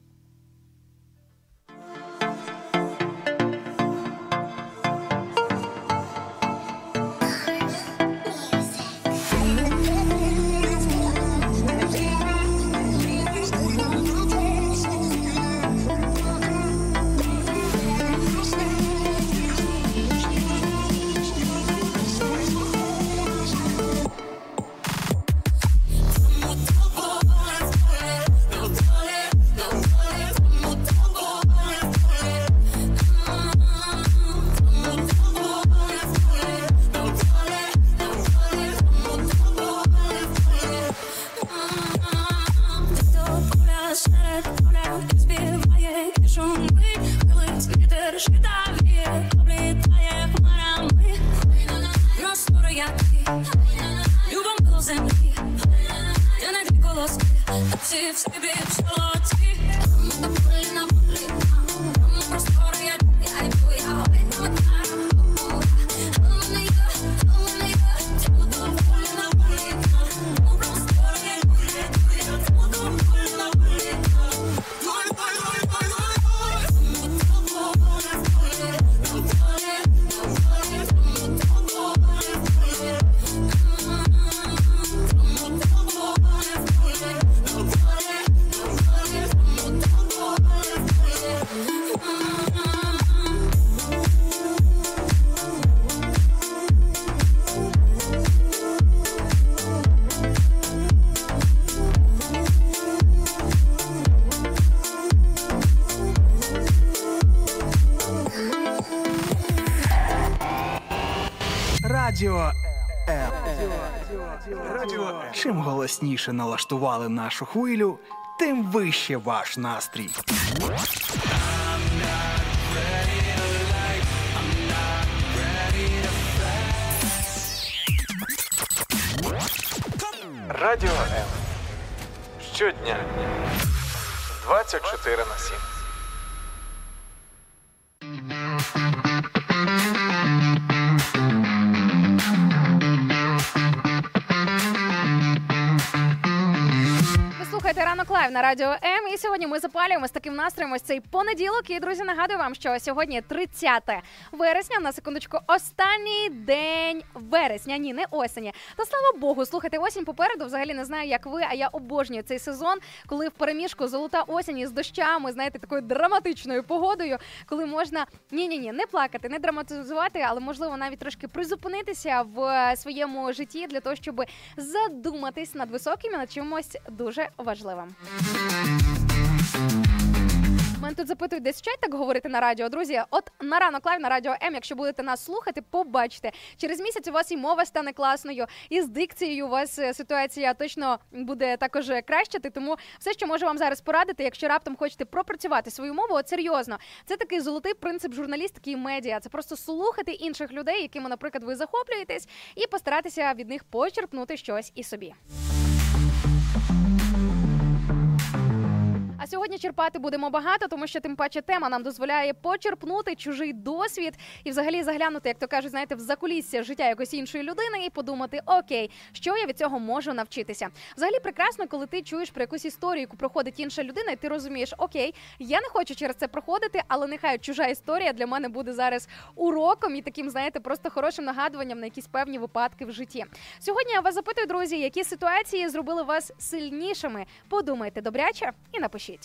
Радіо М. Радіо. Чим голосніше налаштували нашу хвилю, тим вище ваш настрій. Радіо М. Щодня. двадцять чотири на сім. Слухайте «Ранок Лайв» на Радіо М, і сьогодні ми запалюємо з таким настроєм ось цей понеділок. І, друзі, нагадую вам, що сьогодні тридцяте вересня, на секундочку, останній день вересня, ні, не осені. Та слава Богу, слухайте, осінь попереду, взагалі не знаю, як ви, а я обожнюю цей сезон, коли в переміжку золота осінь із дощами, знаєте, такою драматичною погодою, коли можна, ні-ні-ні, не плакати, не драматизувати, але, можливо, навіть трошки призупинитися в своєму житті для того, щоб задуматись над високим і над чимось дуже важливим. Мене тут запитують, десь вчать так говорити на радіо. Друзі, от на «Ранок Лайв» на Радіо М, якщо будете нас слухати, побачите. Через місяць у вас і мова стане класною, і з дикцією у вас ситуація точно буде також кращати. Тому все, що можу вам зараз порадити, якщо раптом хочете пропрацювати свою мову, от серйозно, це такий золотий принцип журналістики і медіа. Це просто слухати інших людей, якими, наприклад, ви захоплюєтесь, і постаратися від них почерпнути щось і собі. А сьогодні черпати будемо багато, тому що тим паче тема нам дозволяє почерпнути чужий досвід і взагалі заглянути, як то кажуть, знаєте, в закулісся життя якоїсь іншої людини і подумати, окей, що я від цього можу навчитися. Взагалі прекрасно, коли ти чуєш про якусь історію, яку проходить інша людина, і ти розумієш, окей, я не хочу через це проходити, але нехай чужа історія для мене буде зараз уроком і таким, знаєте, просто хорошим нагадуванням на якісь певні випадки в житті. Сьогодні я вас запитую, друзі, які ситуації зробили вас сильнішими? Подумайте добряче і напишіть.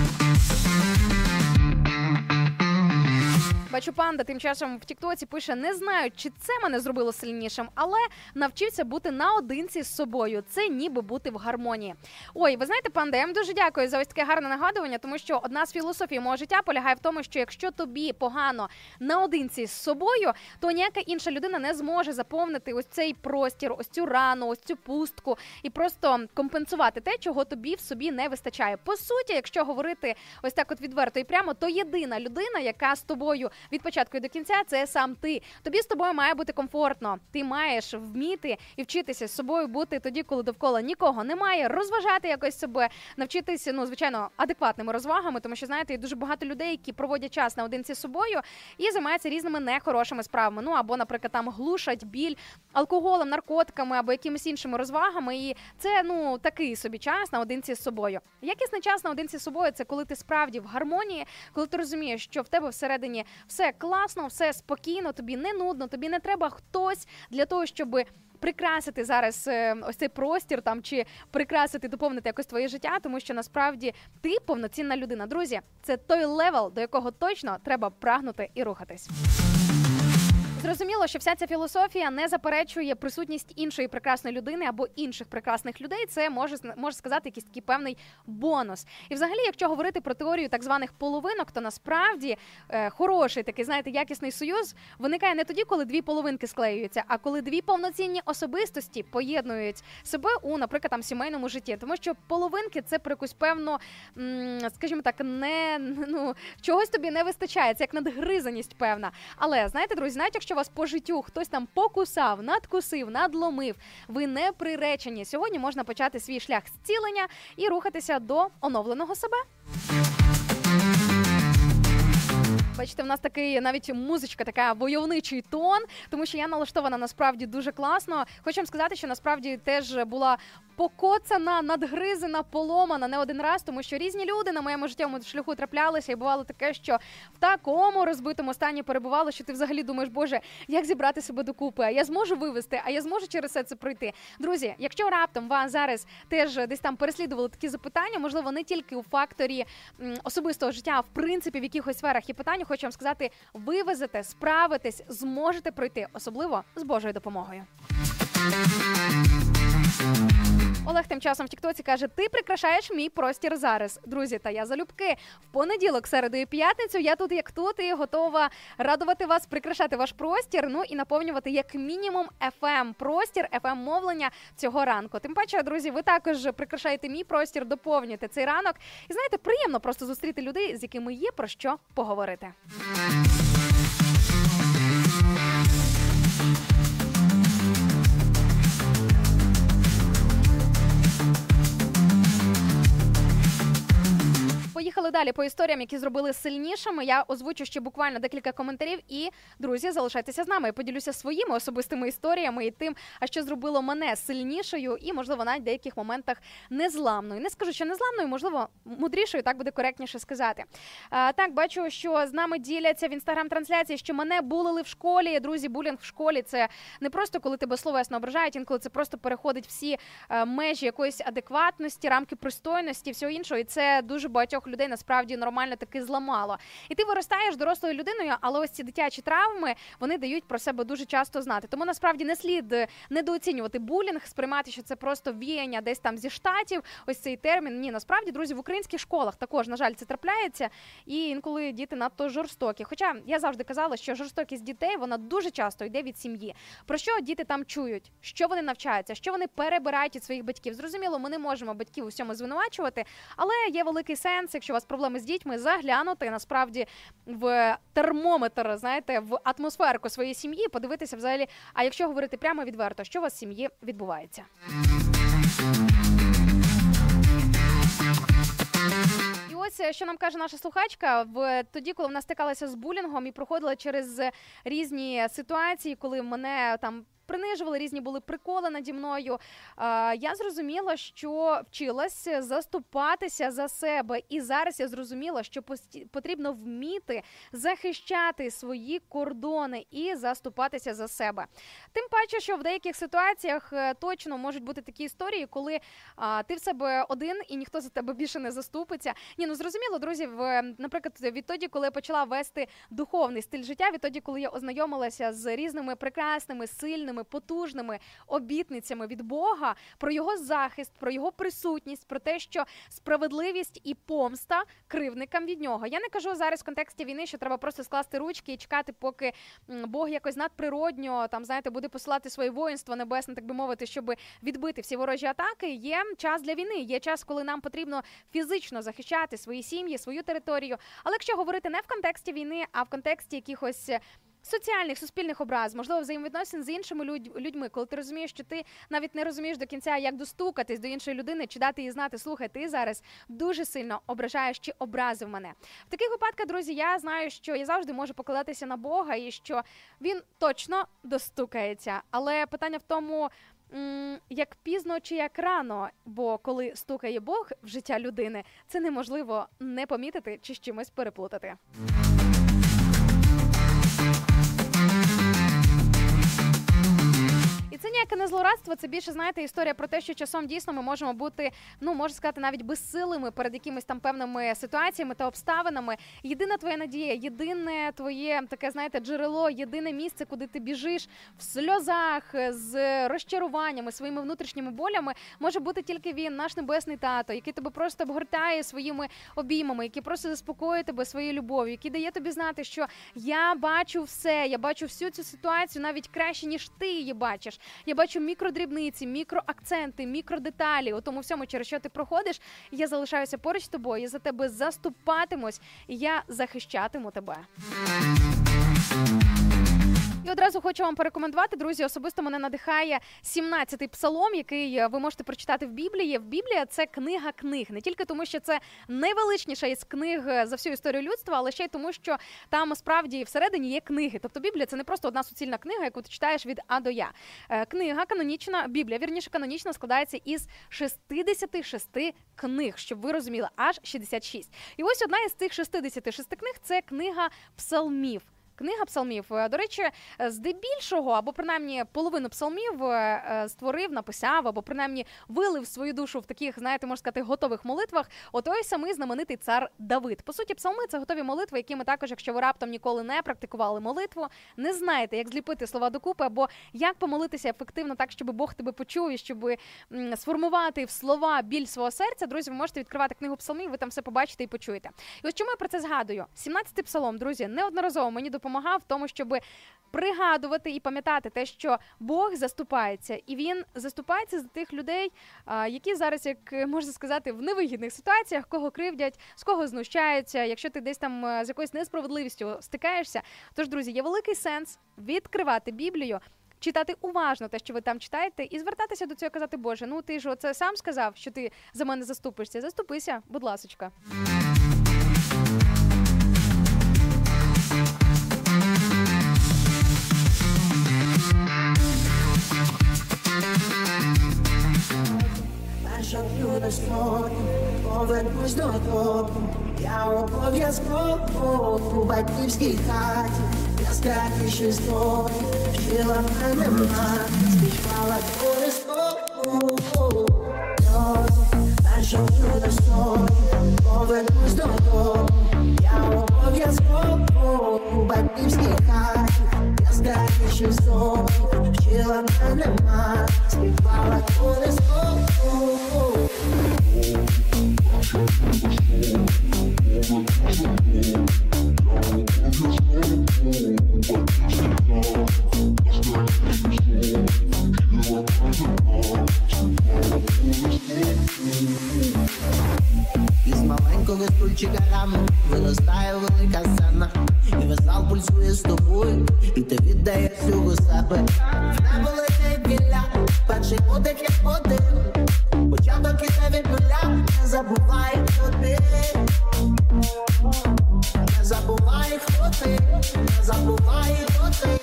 Бачу, панда тим часом в тіктоці пише, не знаю, чи це мене зробило сильнішим, але навчився бути наодинці з собою. Це ніби бути в гармонії. Ой, ви знаєте, панда, я вам дуже дякую за ось таке гарне нагадування, тому що одна з філософій мого життя полягає в тому, що якщо тобі погано наодинці з собою, то ніяка інша людина не зможе заповнити ось цей простір, ось цю рану, ось цю пустку і просто компенсувати те, чого тобі в собі не вистачає. По суті, якщо говорити ось так от відверто і прямо, то єдина людина, яка з тобою від початку і до кінця, це сам ти. Тобі з тобою має бути комфортно. Ти маєш вміти і вчитися з собою бути тоді, коли довкола нікого немає, розважати якось себе, навчитися, ну, звичайно, адекватними розвагами, тому що, знаєте, є дуже багато людей, які проводять час наодинці з собою і займаються різними нехорошими справами. Ну, або, наприклад, там глушать біль алкоголем, наркотиками або якимись іншими розвагами. І це, ну, такий собі час наодинці з собою. Якісний час наодинці з собою – це коли ти справді в гармонії, коли ти розумієш, що в тебе всередині все класно, все спокійно, тобі не нудно, тобі не треба хтось для того, щоб прикрасити зараз е, ось цей простір там чи прикрасити, доповнити якось твоє життя, тому що насправді ти повноцінна людина. Друзі, це той левел, до якого точно треба прагнути і рухатись. Зрозуміло, що вся ця філософія не заперечує присутність іншої прекрасної людини або інших прекрасних людей. Це може, може сказати якийсь такий певний бонус. І взагалі, якщо говорити про теорію так званих половинок, то насправді е, хороший такий, знаєте, якісний союз виникає не тоді, коли дві половинки склеюються, а коли дві повноцінні особистості поєднують себе у, наприклад, там сімейному житті. Тому що половинки – це про якусь певну, м, скажімо так, не, ну, чогось тобі не вистачає. Це як надгризаність певна. Але, знаєте, друзі, навіть якщо вас по життю хтось там покусав, надкусив, надломив, ви не приречені. Сьогодні можна почати свій шлях зцілення і рухатися до оновленого себе. Бачите, в нас такий навіть музичка, така войовничий тон, тому що я налаштована насправді дуже класно. Хочу вам сказати, що насправді теж була покоцана, надгризена, поломана не один раз, тому що різні люди на моєму життєвому шляху траплялися, і бувало таке, що в такому розбитому стані перебувало, що ти взагалі думаєш, боже, як зібрати себе докупи, а я зможу вивести, а я зможу через все це пройти. Друзі, якщо раптом вас зараз теж десь там переслідували такі запитання, можливо, не тільки у факторі м, особистого життя, а в принципі в якихось сферах є питання, хочу вам сказати, вивезете, справитесь, зможете пройти, особливо з Божою допомогою. Олег тим часом в тіктоці каже, ти прикрашаєш мій простір зараз. Друзі, та я залюбки. В понеділок, середу і п'ятницю я тут як тут і готова радувати вас, прикрашати ваш простір, ну і наповнювати як мінімум еф ем простір, еф ем-мовлення цього ранку. Тим паче, друзі, ви також прикрашаєте мій простір, доповнюєте цей ранок. І знаєте, приємно просто зустріти людей, з якими є про що поговорити. Поїхали далі по історіям, які зробили сильнішими. Я озвучу ще буквально декілька коментарів. І, друзі, залишайтеся з нами. Я поділюся своїми особистими історіями і тим, а що зробило мене сильнішою і, можливо, навіть в деяких моментах незламною. Не скажу, що незламною, можливо, мудрішою, так буде коректніше сказати. А, так, бачу, що з нами діляться в інстаграм-трансляції, що мене булили в школі. Друзі, булінг в школі – це не просто, коли тебе словесно ображають, інколи це просто переходить всі а, межі якоїсь адекватності, рамки пристойності, всього іншого. І це дуже багатьох людей насправді нормально таки зламало. І ти виростаєш дорослою людиною, але ось ці дитячі травми, вони дають про себе дуже часто знати. Тому насправді не слід недооцінювати булінг, сприймати, що це просто віяння десь там зі Штатів, ось цей термін. Ні, насправді, друзі, в українських школах також, на жаль, це трапляється, і інколи діти надто жорстокі. Хоча я завжди казала, що жорстокість дітей, вона дуже часто йде від сім'ї. Про що діти там чують? Що вони навчаються? Що вони перебирають від своїх батьків? Зрозуміло, ми не можемо батьків у всьому звинувачувати, але є великий сенс, якщо у вас проблеми з дітьми, заглянути насправді в термометр, знаєте, в атмосферку своєї сім'ї, подивитися взагалі, а якщо говорити прямо відверто, що у вас в сім'ї відбувається. І ось, що нам каже наша слухачка, в тоді, коли вона стикалася з булінгом і проходила через різні ситуації, коли мене там принижували, різні були приколи наді мною. Я зрозуміла, що вчилась заступатися за себе. І зараз я зрозуміла, що потрібно вміти захищати свої кордони і заступатися за себе. Тим паче, що в деяких ситуаціях точно можуть бути такі історії, коли ти в себе один і ніхто за тебе більше не заступиться. Ні, ну зрозуміло, друзі, в, наприклад, відтоді, коли я почала вести духовний стиль життя, відтоді, коли я ознайомилася з різними прекрасними, сильними, потужними обітницями від Бога про його захист, про його присутність, про те, що справедливість і помста кривдникам від нього. Я не кажу зараз в контексті війни, що треба просто скласти ручки і чекати, поки Бог якось надприродньо, там, знаєте, буде посилати своє воїнство небесне, так би мовити, щоб відбити всі ворожі атаки. Є час для війни, є час, коли нам потрібно фізично захищати свої сім'ї, свою територію. Але якщо говорити не в контексті війни, а в контексті якихось соціальних, суспільних образ, можливо, взаємовідносин з іншими людь- людьми, коли ти розумієш, що ти навіть не розумієш до кінця, як достукатись до іншої людини, чи дати їй знати, слухай, ти зараз дуже сильно ображаєш чи образив мене. В таких випадках, друзі, я знаю, що я завжди можу покладатися на Бога і що він точно достукається. Але питання в тому, як пізно чи як рано, бо коли стукає Бог в життя людини, це неможливо не помітити чи з чимось переплутати. І це ніяке не злорадство, це більше, знаєте, історія про те, що часом дійсно ми можемо бути, ну, можна сказати, навіть безсилими перед якимись там певними ситуаціями та обставинами. Єдина твоя надія, єдине твоє таке, знаєте, джерело, єдине місце, куди ти біжиш в сльозах, з розчаруваннями, своїми внутрішніми болями, може бути тільки він, наш небесний тато, який тебе просто обгортає своїми обіймами, який просто заспокоює тебе своєю любов'ю, який дає тобі знати, що я бачу все, я бачу всю цю ситуацію навіть краще, ніж ти її бачиш. Я бачу мікродрібниці, мікроакценти, мікродеталі у тому всьому, через що ти проходиш. Я залишаюся поруч з тобою, я за тебе заступатимусь, і я захищатиму тебе. І одразу хочу вам порекомендувати, друзі, особисто мене надихає сімнадцятий псалом, який ви можете прочитати в Біблії. В Біблія – це книга книг. Не тільки тому, що це найвеличніша із книг за всю історію людства, але ще й тому, що там справді всередині є книги. Тобто Біблія – це не просто одна суцільна книга, яку ти читаєш від А до Я. Книга канонічна, Біблія, вірніше, канонічна, складається із шістдесят шість книг, щоб ви розуміли, аж шістдесят шість. І ось одна із цих шістдесят шість книг – це книга псалмів. Книга псалмів, до речі, здебільшого, або принаймні половину псалмів створив, написав, або принаймні вилив свою душу в таких, знаєте, можна сказати, готових молитвах, отой самий знаменитий цар Давид. По суті, псалми – це готові молитви, які ми також, якщо ви раптом ніколи не практикували молитву, не знаєте, як зліпити слова докупи, або як помолитися ефективно так, щоб Бог тебе почув, і щоб м, сформувати в слова біль свого серця, друзі, ви можете відкривати книгу псалмів, ви там все побачите і почуєте. І ось чому я про це згадую? сімнадцятий псалом, друзі, неодноразово мені допомагав в тому, щоб пригадувати і пам'ятати те, що Бог заступається. І Він заступається за тих людей, які зараз, як можна сказати, в невигідних ситуаціях, кого кривдять, з кого знущаються, якщо ти десь там з якоюсь несправедливістю стикаєшся. Тож, друзі, є великий сенс відкривати Біблію, читати уважно те, що ви там читаєте, і звертатися до цього і казати: Боже, ну ти ж оце сам сказав, що ти за мене заступишся. Заступися, будь ласочка. Юностою повернусь додому, я обов'язково у батьківській хаті, яскравіші історії вчила мене мати, співала користову. Першою юностою повернусь додому, я обов'язково у батьківській хаті, яскравіші історії вчила мене мати, співала користову. Із маленького стульчика рано виростає велика сцена, і весь зал пульсує з тобою, і ти віддаєш всього себе. В тебе летить вілля, перший подих як подих, початок іде від нуля, не забувай, хто ти. Не забувай, хто ти, не забувай, хто ти.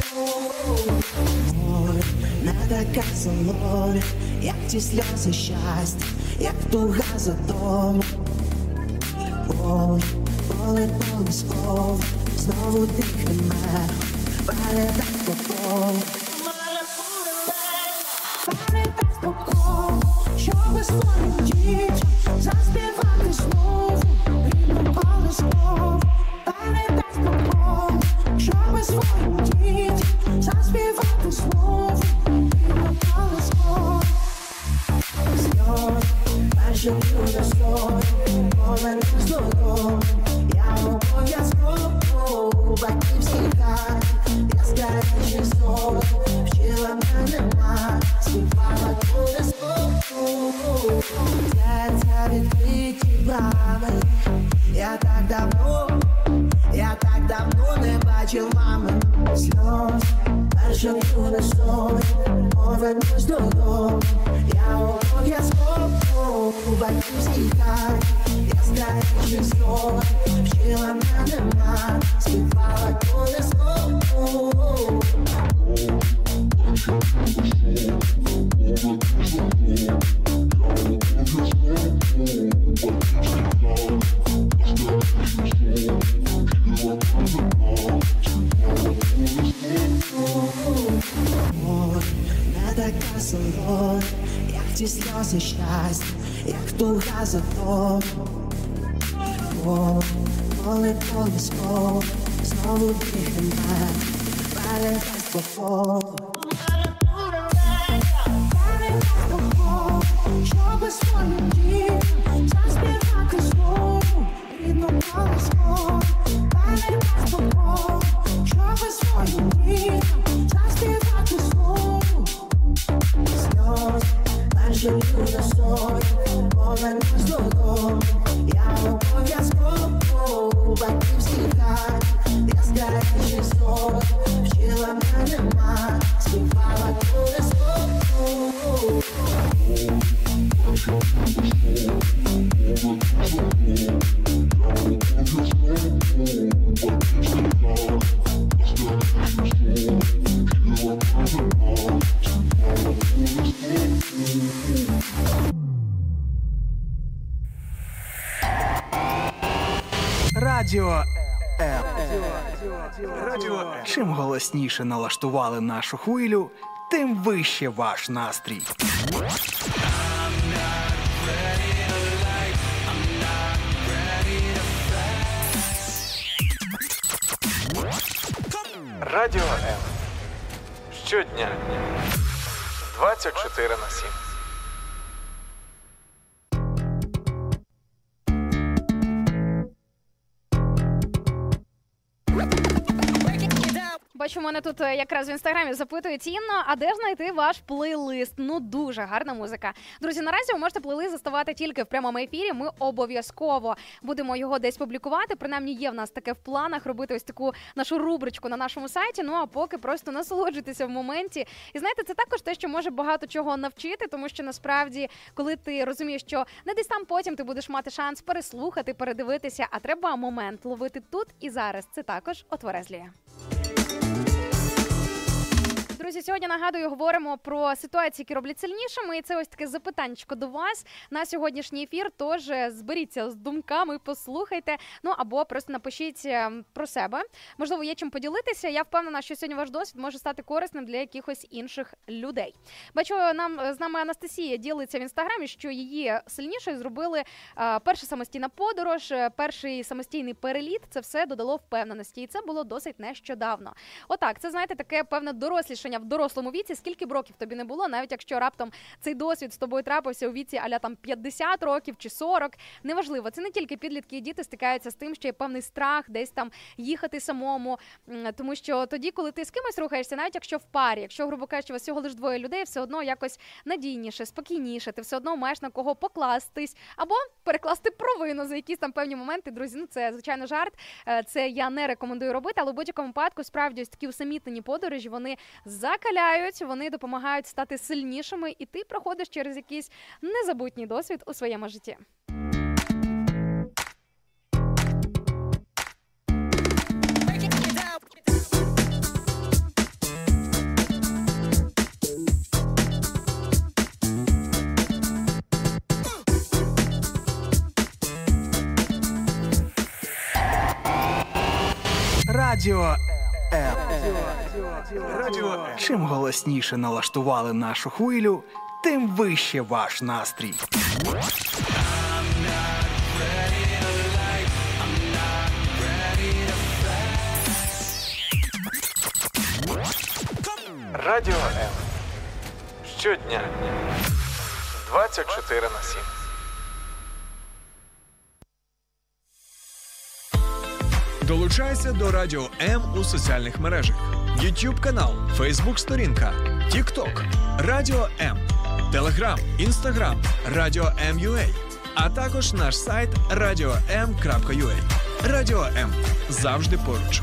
Ой, не така солоня, як ті сльози щастя, як туга за дому. Ой, коли колисково знову тихе мер, передай спокою. Передай спокою, щоби своїм дітям заспівати знову рідну колискову. Передай спокою, щоби своїм дітям заспівати знову рідну колискову. Сльози, першим юностою повернусь додому, я обов'язково у батьківській хаті, яскравіші історії вчила мене мати, співала користову. Серця відкриті брами, я так давно, я так давно не бачив мами. Сльози, першим юностою повернусь додому, я обов'язково у батьківській хаті, яскравіші історії вчила мене мати, співала користову. Ой, не така солоня, як ті сльози щастя, як туга за тобою. Ой, коли колисково знову тихе мер, передай спокою. Щоби своїм дітям заспівати знову рідну колискову. Передай спокою, щоби своїм дітям заспівати знову. Сльози, першим юностою повернусь додому, я обов'язково у батьківській хаті, яскравіші історії вчила мене мати, співала користову. Радіо М. Радіо. Чим голосніше налаштували нашу хвилю, тим вище ваш настрій. Радіо М. Щодня. двадцять чотири на сім. Бачу, мене тут якраз в інстаграмі запитують: Інно, а де знайти ваш плейлист? Ну, дуже гарна музика. Друзі, наразі ви можете плейлист заставати тільки в прямому ефірі. Ми обов'язково будемо його десь публікувати. Принаймні є в нас таке в планах робити ось таку нашу рубричку на нашому сайті. Ну, а поки просто насолоджуйтеся в моменті. І знаєте, це також те, що може багато чого навчити, тому що насправді, коли ти розумієш, що не десь там потім ти будеш мати шанс переслухати, передивитися, а треба момент ловити тут і зараз. Це також отверезлює. Друзі, сьогодні, нагадую, говоримо про ситуації, які роблять сильнішими. І це ось таке запитанечко до вас на сьогоднішній ефір. Тож зберіться з думками, послухайте. Ну, або просто напишіть про себе. Можливо, є чим поділитися. Я впевнена, що сьогодні ваш досвід може стати корисним для якихось інших людей. Бачу, нам з нами Анастасія ділиться в інстаграмі, що її сильнішою зробили а, перша самостійна подорож, перший самостійний переліт. Це все додало впевненості. І це було досить нещодавно. Отак, це, знаєте, таке певне дорослішання в дорослому віці, скільки б років тобі не було, навіть якщо раптом цей досвід з тобою трапився у віці а-ля там п'ятдесят років чи сорок, неважливо. Це не тільки підлітки і діти стикаються з тим, що є певний страх десь там їхати самому, тому що тоді, коли ти з кимось рухаєшся, навіть якщо в парі, якщо, грубо кажучи, у вас всього лише двоє людей, все одно якось надійніше, спокійніше, ти все одно маєш на кого покластись або перекласти провину за якісь там певні моменти. Друзі, ну це, звичайно, жарт, це я не рекомендую робити, але в будь-якому випадку, справді, ось такі усамітнені подорожі, вони закаляють, вони допомагають стати сильнішими, і ти проходиш через якийсь незабутній досвід у своєму житті. Радіо М. Радіо. Чим голосніше налаштували нашу хвилю, тим вище ваш настрій. Радіо М. Щодня. двадцять чотири на сім. Долучайся до Радіо М у соціальних мережах. YouTube канал, Facebook сторінка, TikTok, Радіо М, Telegram, Instagram, Радіо М.ua, а також наш сайт радіо ем крапка ю а. Радіо М. Завжди поруч.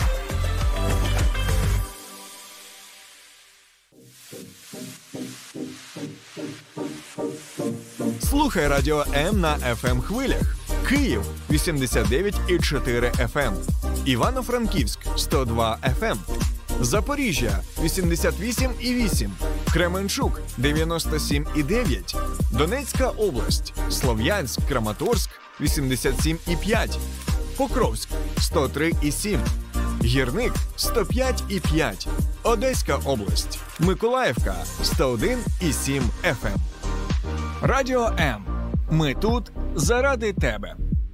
Слухай Радіо М на еф ем хвилях. Київ вісімдесят дев'ять і чотири еф ем, Івано-Франківськ сто два еф ем, Запоріжжя вісімдесят вісім і вісім, Кременчук дев'яносто сім і дев'ять, Донецька область, Слов'янськ, Краматорськ вісімдесят сім і п'ять, Покровськ сто три і сім, Гірник сто п'ять і п'ять, Одеська область, Миколаївка сто один і сім еф ем. Радіо М. Ми тут заради тебе.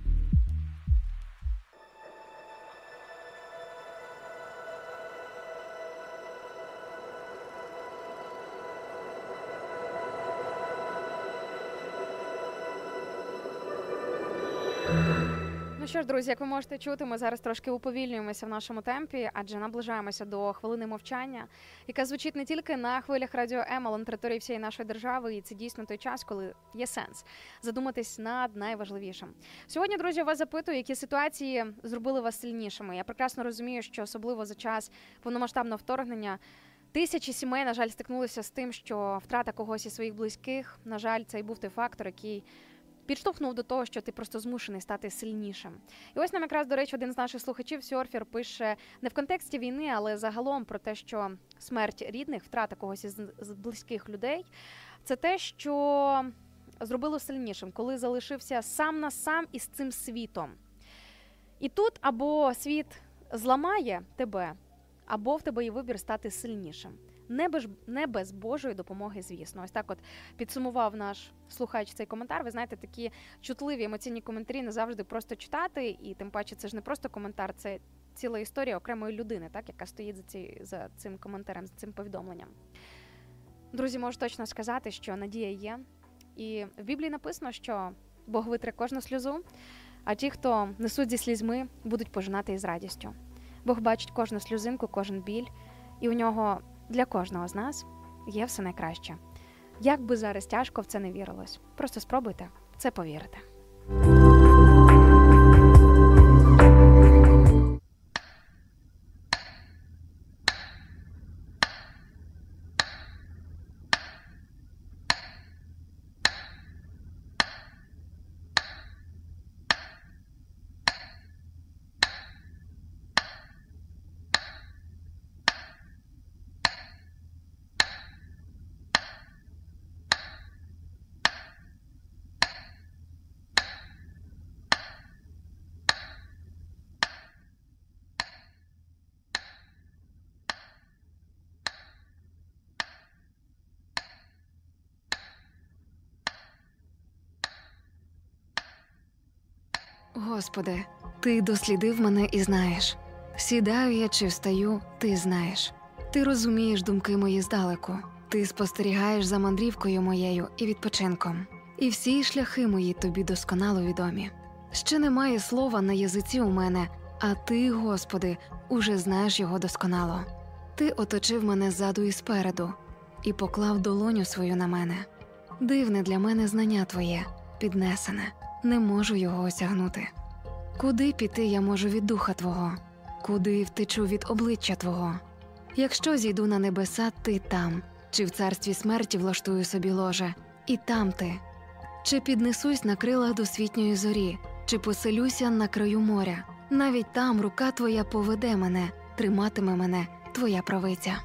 Ну що ж, друзі, як ви можете чути, ми зараз трошки уповільнюємося в нашому темпі, адже наближаємося до хвилини мовчання, яка звучить не тільки на хвилях Радіо М, але на території всієї нашої держави, і це дійсно той час, коли є сенс задуматись над найважливішим. Сьогодні, друзі, вас запитую, які ситуації зробили вас сильнішими. Я прекрасно розумію, що особливо за час повномасштабного вторгнення тисячі сімей, на жаль, стикнулися з тим, що втрата когось із своїх близьких, на жаль, це і був той фактор, який підштовхнув до того, що ти просто змушений стати сильнішим. І ось нам якраз, до речі, один з наших слухачів, Сьорфер, пише не в контексті війни, але загалом про те, що смерть рідних, втрата когось із близьких людей, це те, що зробило сильнішим, коли залишився сам на сам із цим світом. І тут або світ зламає тебе, або в тебе є вибір стати сильнішим. Не без, не без Божої допомоги, звісно. Ось так от підсумував наш слухач цей коментар. Ви знаєте, такі чутливі емоційні коментарі не завжди просто читати, і тим паче це ж не просто коментар, це ціла історія окремої людини, так, яка стоїть за, ці, за цим коментарем, за цим повідомленням. Друзі, можу точно сказати, що надія є. І в Біблії написано, що Бог витре кожну сльозу, а ті, хто несуть зі слізьми, будуть пожинати із радістю. Бог бачить кожну сльозинку, кожен біль, і у нього для кожного з нас є все найкраще. Як би зараз тяжко в це не вірилось, просто спробуйте в це повірити. Господи, Ти дослідив мене і знаєш. Сідаю я чи встаю, Ти знаєш. Ти розумієш думки мої здалеку. Ти спостерігаєш за мандрівкою моєю і відпочинком. І всі шляхи мої Тобі досконало відомі. Ще немає слова на язиці у мене, а Ти, Господи, уже знаєш його досконало. Ти оточив мене ззаду і спереду, і поклав долоню свою на мене. Дивне для мене знання Твоє, піднесене. Не можу його осягнути. Куди піти я можу від духа Твого? Куди втечу від обличчя Твого? Якщо зійду на небеса, Ти там. Чи в царстві смерті влаштую собі ложе? І там Ти. Чи піднесусь на крилах досвітньої зорі? Чи поселюся на краю моря? Навіть там рука Твоя поведе мене, триматиме мене Твоя правиця.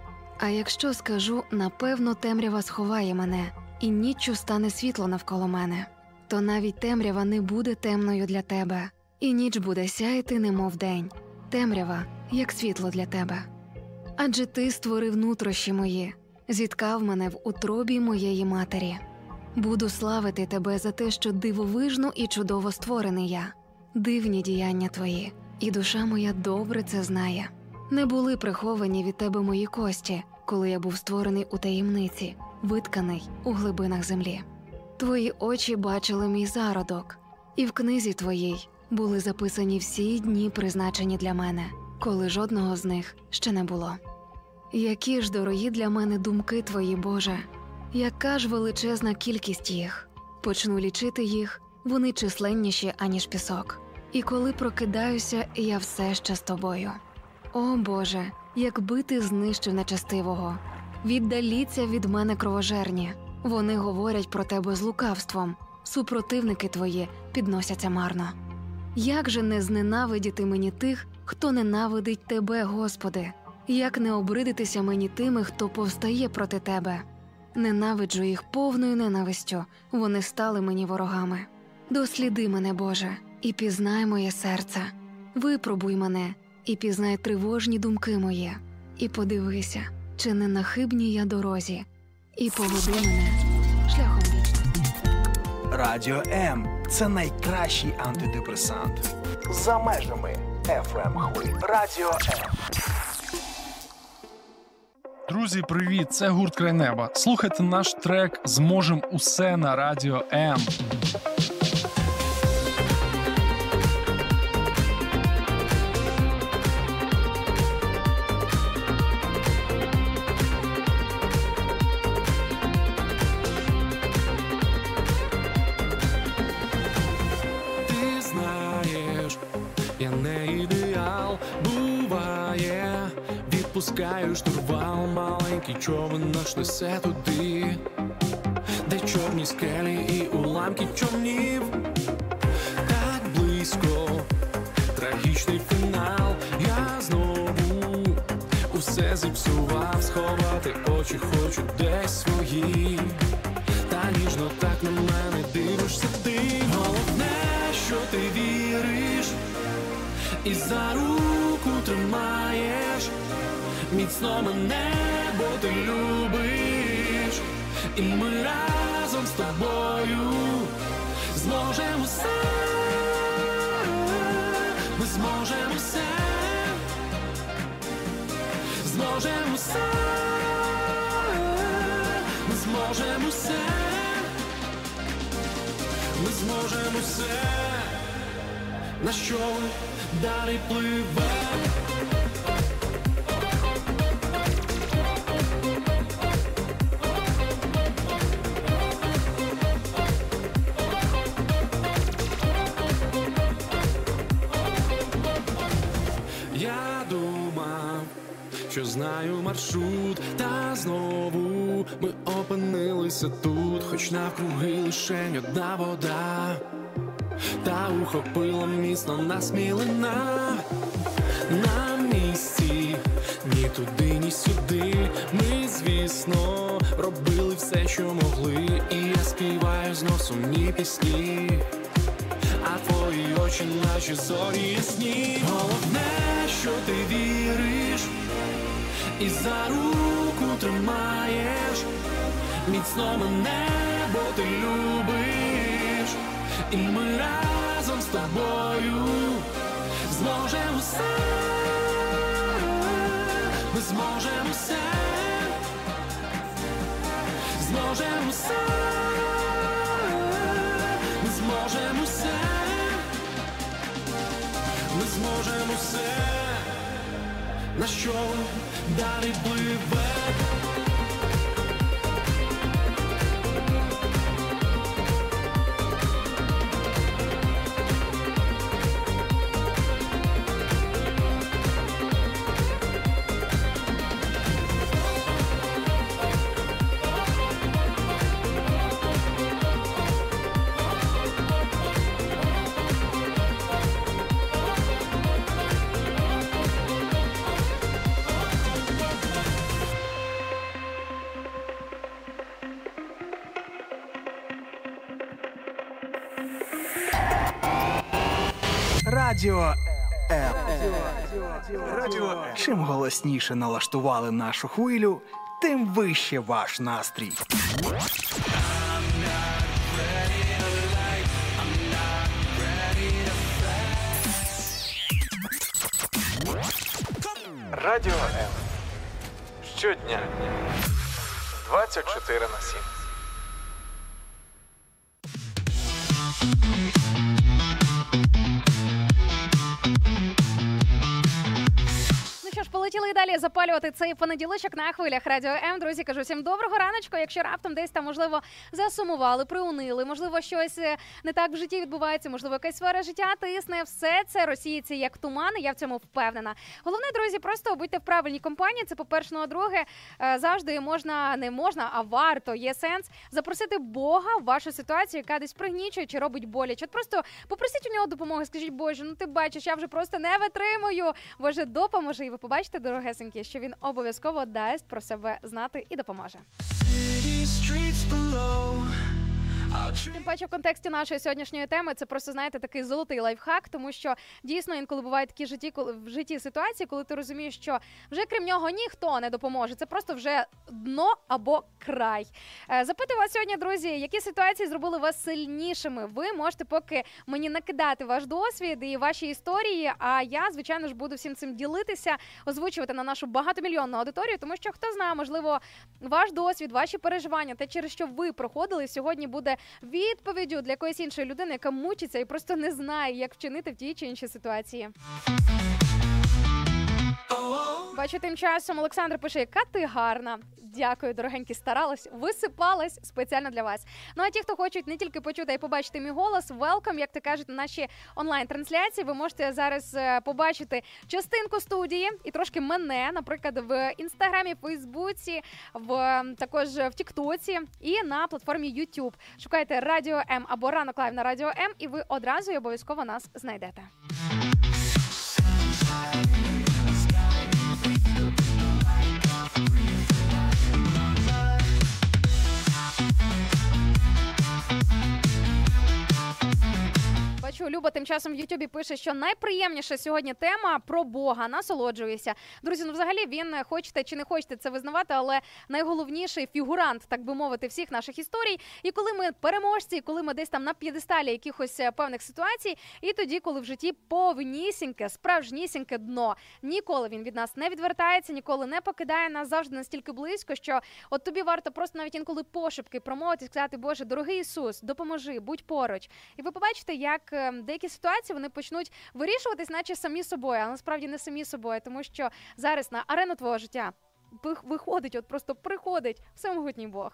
А якщо скажу, напевно темрява сховає мене, і ніччю стане світло навколо мене, то навіть темрява не буде темною для Тебе, і ніч буде сяяти, немов день. Темрява, як світло для Тебе. Адже Ти створив нутрощі мої, зіткав мене в утробі моєї матері. Буду славити Тебе за те, що дивовижно і чудово створений я. Дивні діяння Твої, і душа моя добре це знає. Не були приховані від Тебе мої кості, коли я був створений у таємниці, витканий у глибинах землі. Твої очі бачили мій зародок, і в книзі Твоїй були записані всі дні, призначені для мене, коли жодного з них ще не було. Які ж дорогі для мене думки Твої, Боже, яка ж величезна кількість їх. Почну лічити їх, вони численніші, аніж пісок. І коли прокидаюся, я все ще з Тобою. О, Боже, якби Ти знищив нечестивого, віддаліться від мене кровожерні. Вони говорять про Тебе з лукавством, супротивники Твої підносяться марно. Як же не зненавидіти мені тих, хто ненавидить Тебе, Господи? Як не обридитися мені тими, хто повстає проти Тебе? Ненавиджу їх повною ненавистю, вони стали мені ворогами. Досліди мене, Боже, і пізнай моє серце. Випробуй мене, і пізнай тривожні думки мої. І подивися, чи не на хибній я дорозі, і поведи мене шляхом вічним. Радіо М – це найкращий антидепресант. За межами еф ем хвиль. Радіо М. Друзі, привіт! Це гурт «Край неба». Слухайте наш трек «Зможем усе» на Радіо М. Ти знаєш, я не ідеал, буває. Відпускаю штурвал, маленький човен наш несе туди, де чорні скелі і уламки човнів. Так близько, трагічний фінал. Я знову усе зіпсував, сховати очі хочу десь свої. Та ніжно так на мене дивишся ти. Головне, що ти віриш, і за руку тримаєш міцно мене, бо ти любиш, і ми разом з тобою зможемо все, ми зможемо все, зможемо все, ми зможемо все, ми зможемо все, на що далі пливе. Я думав, що знаю маршрут, та знову ми опинилися тут, хоч навкруги лишень одна вода, та ухопила міцно нас мілина. На місці, ні туди, ні сюди, ми, звісно, робили все, що могли, і я співаю знов сумні пісні, а твої очі наші зорі ясні. Головне, що ти віриш, і за руку тримаєш міцно мене, бо ти любиш, і ми разом з тобою зможемо все, ми зможемо все, зможемо все, ми зможемо все, ми зможемо все, на що далі пливе. Радіо М. Радіо. Чим голосніше налаштували нашу хвилю, тим вище ваш настрій. Радіо М. Щодня. двадцять чотири на сім. Полетіли і далі запалювати цей понеділочок на хвилях Радіо М. Друзі, кажу всім доброго раночку. Якщо раптом десь там, можливо, засумували, приунили, можливо, щось не так в житті відбувається, можливо, якась сфера життя тисне, все це росіється як туман, я в цьому впевнена. Головне, друзі, просто будьте в правильній компанії, це по-перше, ну, а друге, завжди можна, не можна, а варто, є сенс запросити Бога в вашу ситуацію, яка десь пригнічує чи робить боляче. От просто попросіть у нього допомоги, скажіть, Боже, ну ти бачиш, я вже просто не витримую, Боже, допоможи, і ви побачите, дорогесенькі, що він обов'язково дасть про себе знати і допоможе. Тим паче в контексті нашої сьогоднішньої теми це просто, знаєте, такий золотий лайфхак, тому що дійсно інколи бувають такі житті, коли, в житті ситуації, коли ти розумієш, що вже крім нього ніхто не допоможе. Це просто вже дно або край. Запитую вас сьогодні, друзі, які ситуації зробили вас сильнішими? Ви можете поки мені накидати ваш досвід і ваші історії, а я, звичайно ж, буду всім цим ділитися, озвучувати на нашу багатомільйонну аудиторію, тому що, хто знає, можливо, ваш досвід, ваші переживання, те, через що ви проходили, сьогодні буде відповіддю для якоїсь іншої людини, яка мучиться і просто не знає, як вчинити в тій чи іншій ситуації. Бачу, тим часом Олександр пише, яка ти гарна. Дякую, дорогенькі, старалась, висипалась спеціально для вас. Ну а ті, хто хочуть не тільки почути, а й побачити мій голос, welcome, як то кажуть, на наші онлайн-трансляції. Ви можете зараз побачити частинку студії і трошки мене, наприклад, в Інстаграмі, Фейсбуці, в, також в Тіктоці і на платформі YouTube. Шукайте Радіо М або Ранок Лайв на Радіо М, і ви одразу і обов'язково нас знайдете. Бачу, Люба тим часом в Ютубі пише, що найприємніша сьогодні тема про Бога, насолоджуюся. Друзі, ну взагалі він, хочете чи не хочете це визнавати, але найголовніший фігурант, так би мовити, всіх наших історій. І коли ми переможці, і коли ми десь там на п'єдесталі якихось певних ситуацій, і тоді, коли в житті повнісіньке, справжнісіньке дно. Ніколи він від нас не відвертається, ніколи не покидає нас, завжди настільки близько, що от тобі варто просто навіть інколи пошепки промовити, сказати: Боже, дорогий Ісус, допоможи, будь поруч. І ви побачите, як деякі ситуації вони почнуть вирішуватись, наче самі собою, а насправді не самі собою, тому що зараз на арену твого життя виходить, от просто приходить всемогутній Бог.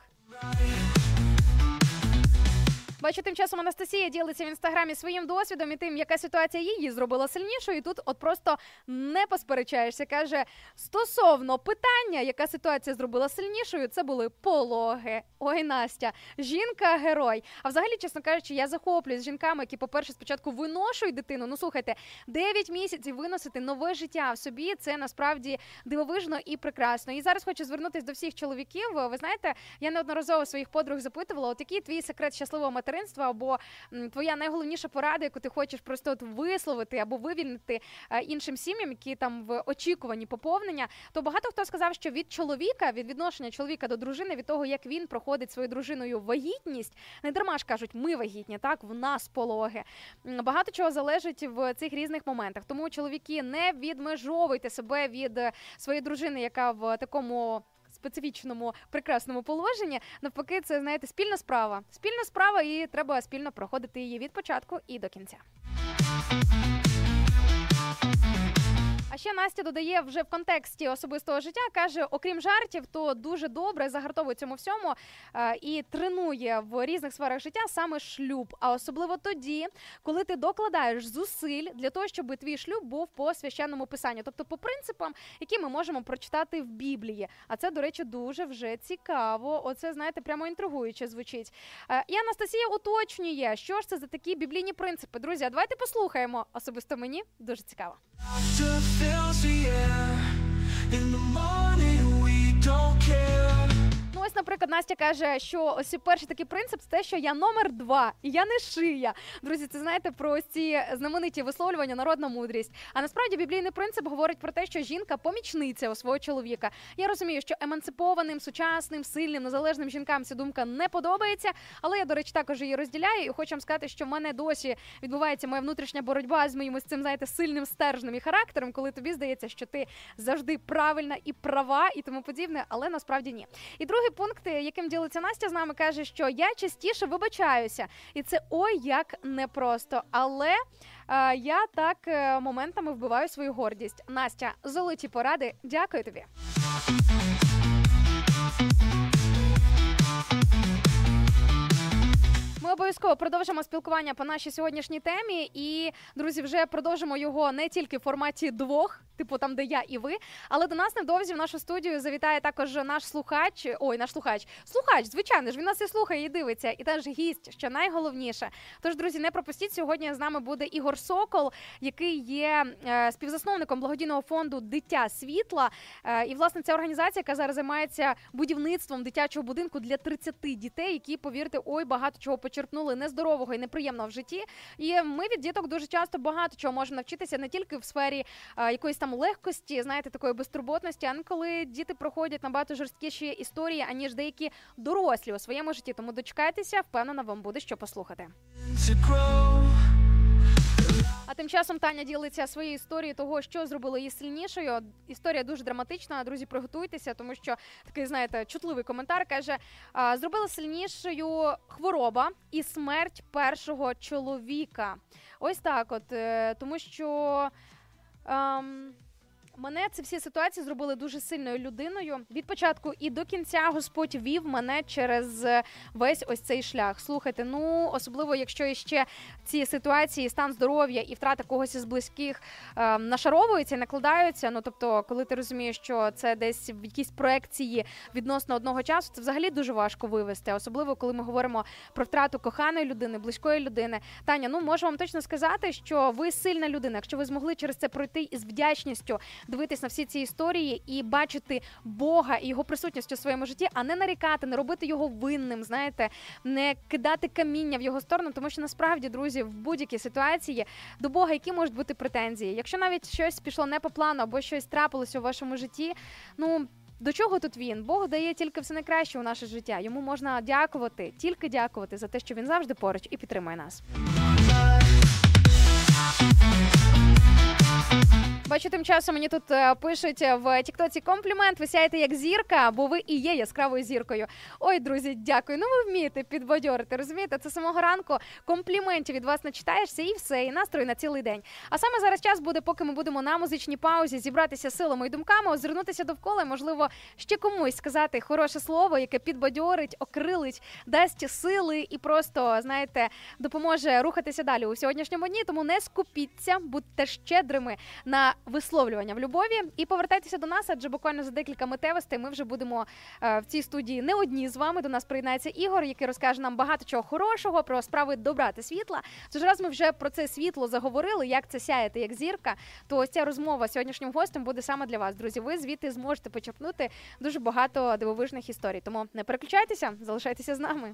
Бачу, тим часом Анастасія ділиться в Інстаграмі своїм досвідом і тим, яка ситуація її зробила сильнішою. І тут от просто не посперечаєшся. Каже, стосовно питання, яка ситуація зробила сильнішою, це були пологи. Ой, Настя, жінка-герой. А взагалі, чесно кажучи, я захоплююсь жінками, які, по-перше, спочатку виношують дитину. Ну, слухайте, дев'ять місяців виносити нове життя в собі – це насправді дивовижно і прекрасно. І зараз хочу звернутися до всіх чоловіків. Ви знаєте, я неодноразово своїх подруг запитувала, от який твій секрет щасливого материнства, або м, твоя найголовніша порада, яку ти хочеш просто от висловити або вивільнити е, іншим сім'ям, які там в очікуванні поповнення, то багато хто сказав, що від чоловіка, від відношення чоловіка до дружини, від того, як він проходить своєю дружиною вагітність, не дарма ж кажуть, ми вагітні, так, в нас пологи. Багато чого залежить в цих різних моментах. Тому, чоловіки, не відмежовуйте себе від своєї дружини, яка в такому специфічному, прекрасному положенні. Навпаки, це, знаєте, спільна справа. Спільна справа, і треба спільно проходити її від початку і до кінця. А ще Настя додає вже в контексті особистого життя, каже, окрім жартів, то дуже добре загартовує цьому всьому е, і тренує в різних сферах життя саме шлюб. А особливо тоді, коли ти докладаєш зусиль для того, щоб твій шлюб був по священному писанню. Тобто по принципам, які ми можемо прочитати в Біблії. А це, до речі, дуже вже цікаво. Оце, знаєте, прямо інтригуюче звучить. Е, і Анастасія уточнює, що ж це за такі біблійні принципи. Друзі, а давайте послухаємо. Особисто мені дуже цікаво. Ну, ось, наприклад, Настя каже, що ось перший такий принцип – це те, що я номер два, і я не шия. Друзі, це, знаєте, про ось ці знамениті висловлювання, народна мудрість. А насправді біблійний принцип говорить про те, що жінка – помічниця у свого чоловіка. Я розумію, що емансипованим, сучасним, сильним, незалежним жінкам ця думка не подобається, але я, до речі, також її розділяю, і хочу вам сказати, що в мене досі відбувається моя внутрішня боротьба з моїм ось цим, знаєте, сильним стержнем і характером, коли тобі здається, що ти завжди правильна і права і тому подібне, але насправді ні. І другий пункт, яким ділиться Настя з нами, каже, що я частіше вибачаюся. І це ой як непросто. Але е, я так е, моментами вбиваю свою гордість. Настя, золоті поради. Дякую тобі. Ми обов'язково продовжимо спілкування по нашій сьогоднішній темі і, друзі, вже продовжимо його не тільки в форматі двох, типу там, де я і ви, але до нас невдовзі в нашу студію завітає також наш слухач, ой, наш слухач, слухач, звичайно ж, він нас і слухає, і дивиться, і теж гість, що найголовніше. Тож, друзі, не пропустіть, сьогодні з нами буде Ігор Сокол, який є е, співзасновником благодійного фонду «Дитя світла», е, і, власне, ця організація, яка зараз займається будівництвом дитячого будинку для тридцяти дітей, які, повірте, ой, багато чого почерпнули нездорового і неприємного в житті. І ми від діток дуже часто багато чого можемо навчитися не тільки в сфері е, якоїсь там легкості, знаєте, такої безтурботності, а коли діти проходять набагато жорсткіші історії, аніж деякі дорослі у своєму житті. Тому дочекайтеся, впевнена, вам буде що послухати. А тим часом Таня ділиться своєю історією того, що зробило її сильнішою. Історія дуже драматична, друзі, приготуйтеся, тому що такий, знаєте, чутливий коментар, каже, зробила сильнішою хвороба і смерть першого чоловіка. Ось так от, тому що... Ем... Мене ці всі ситуації зробили дуже сильною людиною. Від початку і до кінця Господь вів мене через весь ось цей шлях. Слухайте, ну, особливо, якщо іще ці ситуації, стан здоров'я і втрата когось із близьких е, нашаровуються і накладаються, ну, тобто, коли ти розумієш, що це десь в якійсь проекції відносно одного часу, це взагалі дуже важко вивести. Особливо, коли ми говоримо про втрату коханої людини, близької людини. Таня, ну, можу вам точно сказати, що ви сильна людина. Якщо ви змогли через це пройти із вдячністю дивитись на всі ці історії і бачити Бога і його присутність у своєму житті, а не нарікати, не робити його винним, знаєте, не кидати каміння в його сторону, тому що насправді, друзі, в будь-якій ситуації до Бога які можуть бути претензії? Якщо навіть щось пішло не по плану або щось трапилося у вашому житті, ну, до чого тут він? Бог дає тільки все найкраще у наше життя. Йому можна дякувати, тільки дякувати за те, що він завжди поруч і підтримує нас. Бачу, тим часом мені тут пишуть в тіктоці комплімент, ви сяєте як зірка, бо ви і є яскравою зіркою. Ой, друзі, дякую. Ну ви вмієте підбадьорити, розумієте? Це самого ранку компліментів від вас начитаєшся і все, і настрій на цілий день. А саме зараз час буде, поки ми будемо на музичній паузі, зібратися силами і думками, озирнутися довкола, і, можливо, ще комусь сказати хороше слово, яке підбадьорить, окрилить, дасть сили і просто, знаєте, допоможе рухатися далі у сьогоднішньому дні. Тому не скупіться, будьте щедрими на висловлювання в любові і повертайтеся до нас, адже буквально за декілька миттєвостей ми вже будемо е, в цій студії не одні з вами. До нас приєднається Ігор, який розкаже нам багато чого хорошого про справи добра та світла. Тож раз ми вже про це світло заговорили, як це сяєте як зірка, то ось ця розмова з сьогоднішнім гостем буде саме для вас, друзі. Ви звідти зможете почерпнути дуже багато дивовижних історій. Тому не переключайтеся, залишайтеся з нами.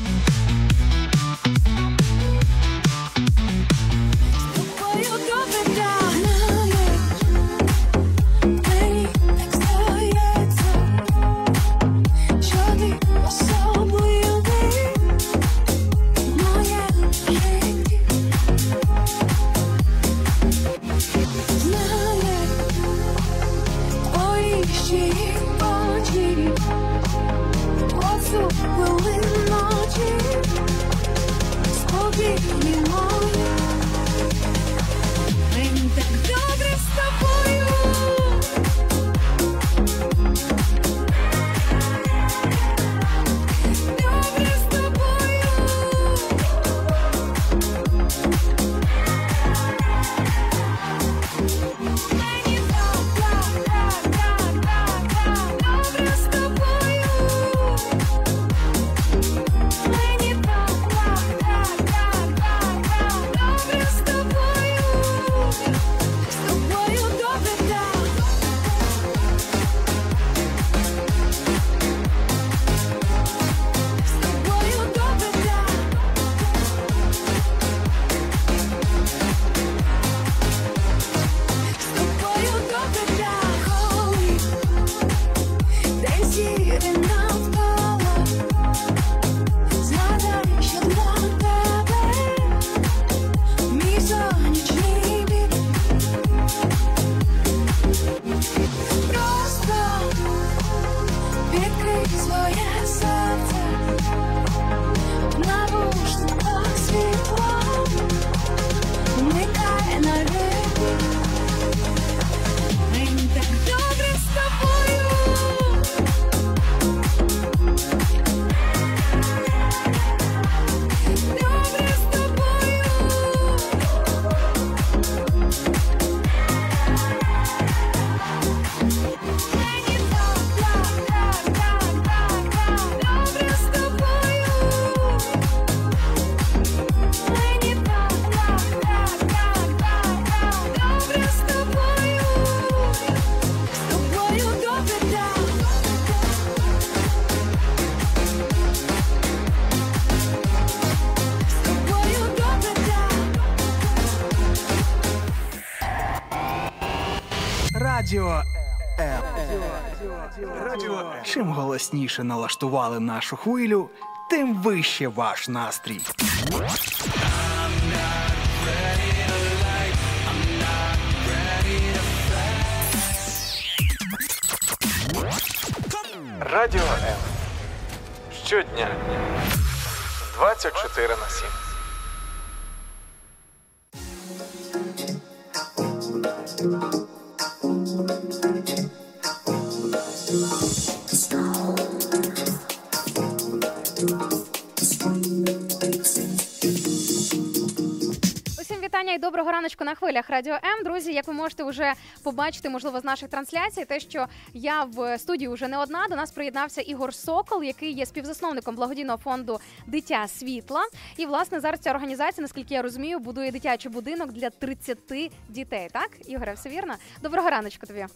Радіо М. Радіо. Чим голосніше налаштували нашу хвилю, тим вище ваш настрій. Радіо М. Щодня. двадцять чотири на сім. і доброго раночку на хвилях Радіо М. Друзі, як ви можете вже побачити, можливо, з наших трансляцій, те, що я в студії вже не одна. До нас приєднався Ігор Сокол, який є співзасновником благодійного фонду «Дитя світла». І, власне, зараз ця організація, наскільки я розумію, будує дитячий будинок для тридцяти дітей. Так, Ігоре, все вірно? Доброго раночку тобі.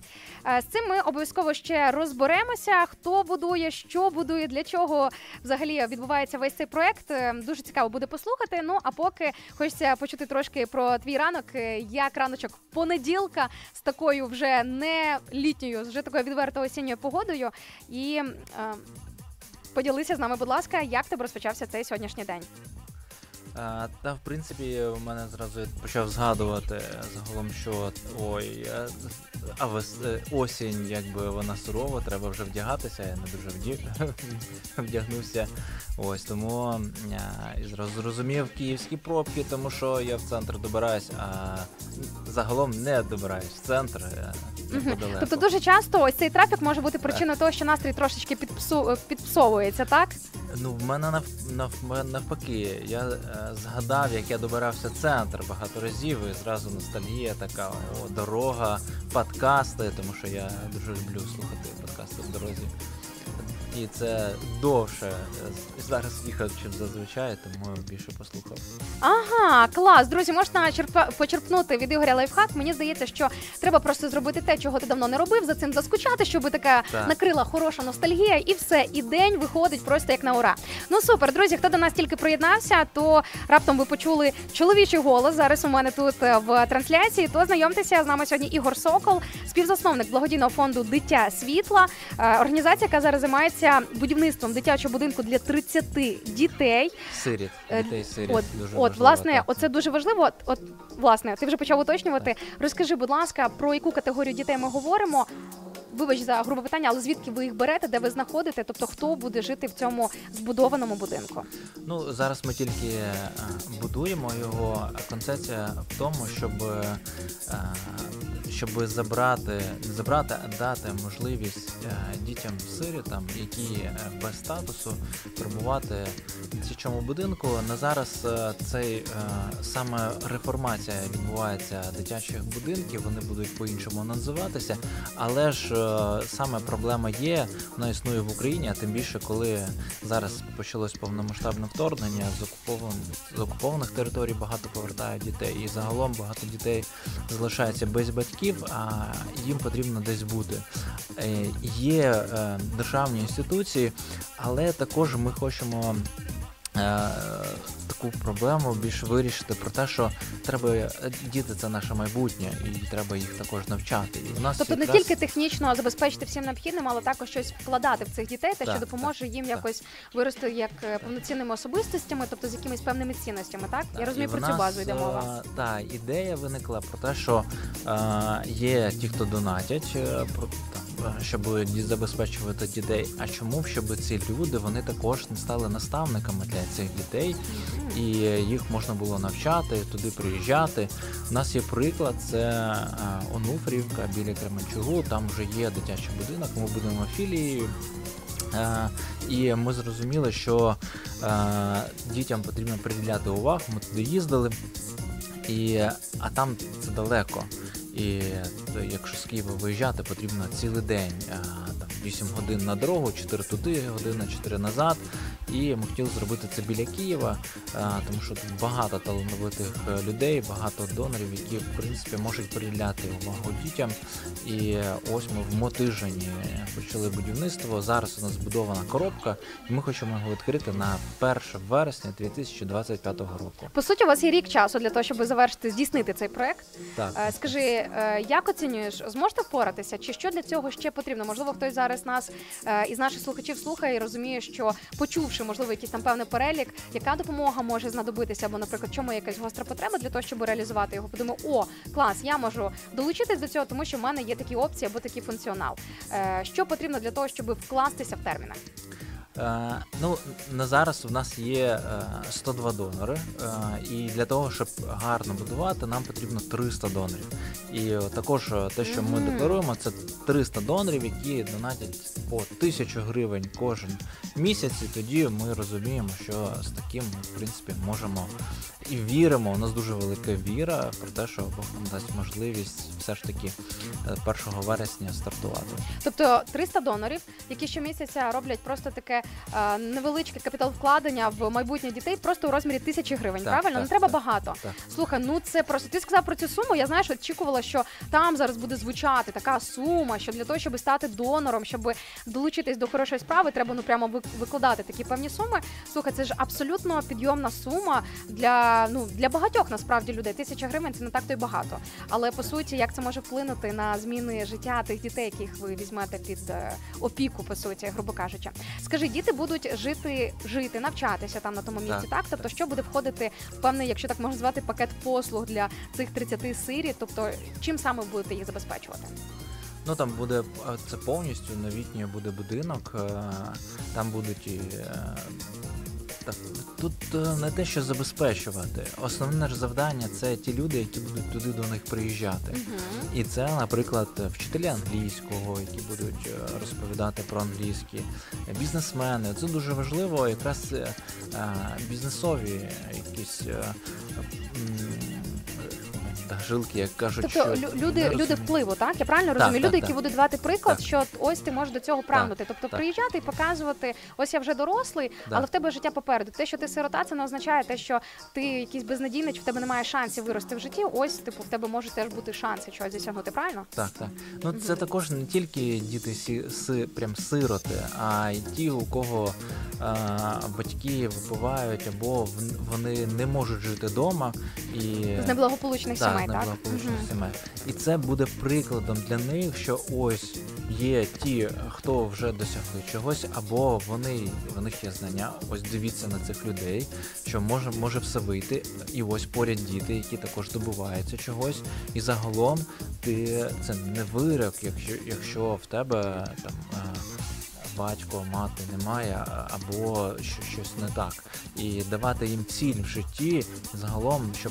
З цим ми обов'язково ще розберемося, хто будує, що будує, для чого взагалі відбувається весь цей проект. Дуже цікаво буде послухати. Ну, а поки хочеться почути трошки про твій ранок, як раночок понеділка з такою вже не літньою, вже такою відвертою осінньою погодою. І е, поділися з нами, будь ласка, як тебе розпочався цей сьогоднішній день? А, та, в принципі, у мене зразу я почав згадувати загалом, що ой, а вес, осінь, якби вона сурова, треба вже вдягатися, я не дуже вдяг... вдягнувся. Ось, тому я зразу зрозумів київські пробки, тому що я в центр добираюсь, а загалом не добираюсь в центр. Угу. Тобто дуже часто ось цей трафік може бути причиною того, що настрій трошечки підпсу... підпсовується, так? Ну, в мене нав... Нав... навпаки. Я е, згадав, як я добирався в центр багато разів, і зразу ностальгія така, о, дорога, подкасти, тому що я дуже люблю слухати подкасти в дорозі. І це довше зараз їхав, чим зазвичай, тому більше послухав. Ага, клас. Друзі, можна черп... почерпнути від Ігоря лайфхак. Мені здається, що треба просто зробити те, чого ти давно не робив, за цим заскучати, щоб така так. накрила хороша ностальгія, і все, і день виходить просто як на ура. Ну супер, друзі, хто до нас тільки приєднався, то раптом ви почули чоловічий голос зараз у мене тут в трансляції, то знайомтеся, з нами сьогодні Ігор Сокол, співзасновник благодійного фонду «Дитя світла», організація, яка зараз займається будівництвом дитячого будинку для тридцяти дітей. Сиріт, дітей-сиріт. От, дуже от важливо, власне, так. оце дуже важливо. От, от, власне, ти вже почав уточнювати. Так. Розкажи, будь ласка, про яку категорію дітей ми говоримо? Вибач за грубе питання, але звідки ви їх берете, де ви знаходите? Тобто, хто буде жити в цьому збудованому будинку? Ну, зараз ми тільки будуємо його. Концепція в тому, щоб, щоб забрати, не забрати, а дати можливість дітям-сирітам, які без статусу, перебувати в дитячому будинку. На зараз цей саме реформація відбувається дитячих будинків, вони будуть по-іншому називатися, але ж саме проблема є, вона існує в Україні, а тим більше, коли зараз почалось повномасштабне вторгнення, з окупованих, з окупованих територій багато повертають дітей, і загалом багато дітей залишаються без батьків, а їм потрібно десь бути. Є державні інституції, але також ми хочемо таку проблему більше вирішити про те, що треба, діти – це наше майбутнє, і треба їх також навчати. І в нас тобто якраз... не тільки технічно забезпечити всім необхідним, але також щось вкладати в цих дітей, те, що допоможе так, їм так. якось вирости як повноцінними особистостями, тобто з якимись певними цінностями, так? так. Я розумію, про цю базу йде мова. Так, ідея виникла про те, що е, є ті, хто донатять, про, там, щоб забезпечувати дітей, а чому? Щоб ці люди, вони також не стали наставниками для цих дітей, і їх можна було навчати, туди приїжджати. У нас є приклад, це Онуфрівка біля Кременчугу, там вже є дитячий будинок, ми будемо філією. І ми зрозуміли, що дітям потрібно приділяти увагу, ми туди їздили, і, а там це далеко. І якщо з Києва виїжджати, потрібно цілий день, там, вісім годин на дорогу, чотири туди, година, чотири назад. І ми хотіли зробити це біля Києва, тому що тут багато талановитих людей, багато донорів, які, в принципі, можуть приділяти увагу дітям. І ось ми в Мотижині почали будівництво. Зараз у нас збудована коробка, і ми хочемо його відкрити на перше вересня дві тисячі двадцять п'ятого року. По суті, у вас є рік часу для того, щоб завершити, здійснити цей проект. Так. Скажи, як оцінюєш, зможете впоратися? Чи що для цього ще потрібно? Можливо, хтось зараз нас із наших слухачів слухає і розуміє, що почувши, можливо, якийсь там певний перелік, яка допомога може знадобитися, або, наприклад, чому є якась гостра потреба для того, щоб реалізувати його. Подумав, о, клас, я можу долучитись до цього, тому що в мене є такі опції або такий функціонал. Що потрібно для того, щоб вкластися в терміни? Е, ну, на зараз у нас є е, сто два донори, е, і для того, щоб гарно будувати, нам потрібно триста донорів. І е, також те, що ми декларуємо, це триста донорів, які донатять по тисячу гривень кожен місяці, тоді ми розуміємо, що з таким ми, в принципі, можемо і віримо, у нас дуже велика віра про те, що Бог нам дасть можливість все ж таки першого вересня стартувати. Тобто триста донорів, які щомісяця роблять просто таке е, невеличке капіталвкладення в майбутнє дітей, просто у розмірі тисячі гривень, так, правильно? Так, Не треба так, багато. Так. Слухай, ну це просто, ти сказав про цю суму, я, знаєш, очікувала, що там зараз буде звучати така сума, що для того, щоб стати донором, щоб долучитись до хорошої справи, треба ну прямо викладати такі певні суми. Слухай, це ж абсолютно підйомна сума для, ну, для багатьох, насправді, людей. Тисяча гривень – це не так то й багато. Але, по суті, як це може вплинути на зміни життя тих дітей, яких ви візьмете під опіку, по суті, грубо кажучи. Скажи, діти будуть жити, жити, навчатися там на тому місці, так? так? Тобто, що буде входити в певний, якщо так можна звати, пакет послуг для цих тридцяти сиріт? Тобто, чим саме ви будете їх забезпечувати? Ну, там буде, це повністю новітній буде будинок, там будуть і... Так, тут не те, що забезпечувати. Основне ж завдання – це ті люди, які будуть туди до них приїжджати. Uh-huh. І це, наприклад, вчителі англійського, які будуть розповідати про англійський, бізнесмени. Це дуже важливо, якраз бізнесові якісь та жилки, як кажуть, тобто, що... люди, люди впливу, так? Я правильно розумію? Так, люди, так, які так. будуть давати приклад, Так. що ось ти можеш до цього прагнути. Тобто так. приїжджати і показувати, ось я вже дорослий, Да. але в тебе життя попереду. Те, що ти сирота, це не означає те, що ти якийсь безнадійний, чи в тебе немає шансів вирости в житті. Ось, типу, в тебе може теж бути шанси чогось досягнути, правильно? Так, так. Ну, це угу. також не тільки діти сі, си, прям сироти, а й ті, у кого а, батьки випивають, або в, вони не можуть жити вдома. І... З неблагополучних так, сімей, так? так? Неблагополучних угу. сімей. І це буде прикладом для них, що ось є ті, хто вже досягли чогось, або вони, у них є знання, ось дивіться на цих людей, що може, може все вийти, і ось поряд діти, які також добуваються чогось, і загалом ти, це не вирок, якщо, якщо в тебе там батько, мати немає, або щось не так. І давати їм ціль в житті, загалом, щоб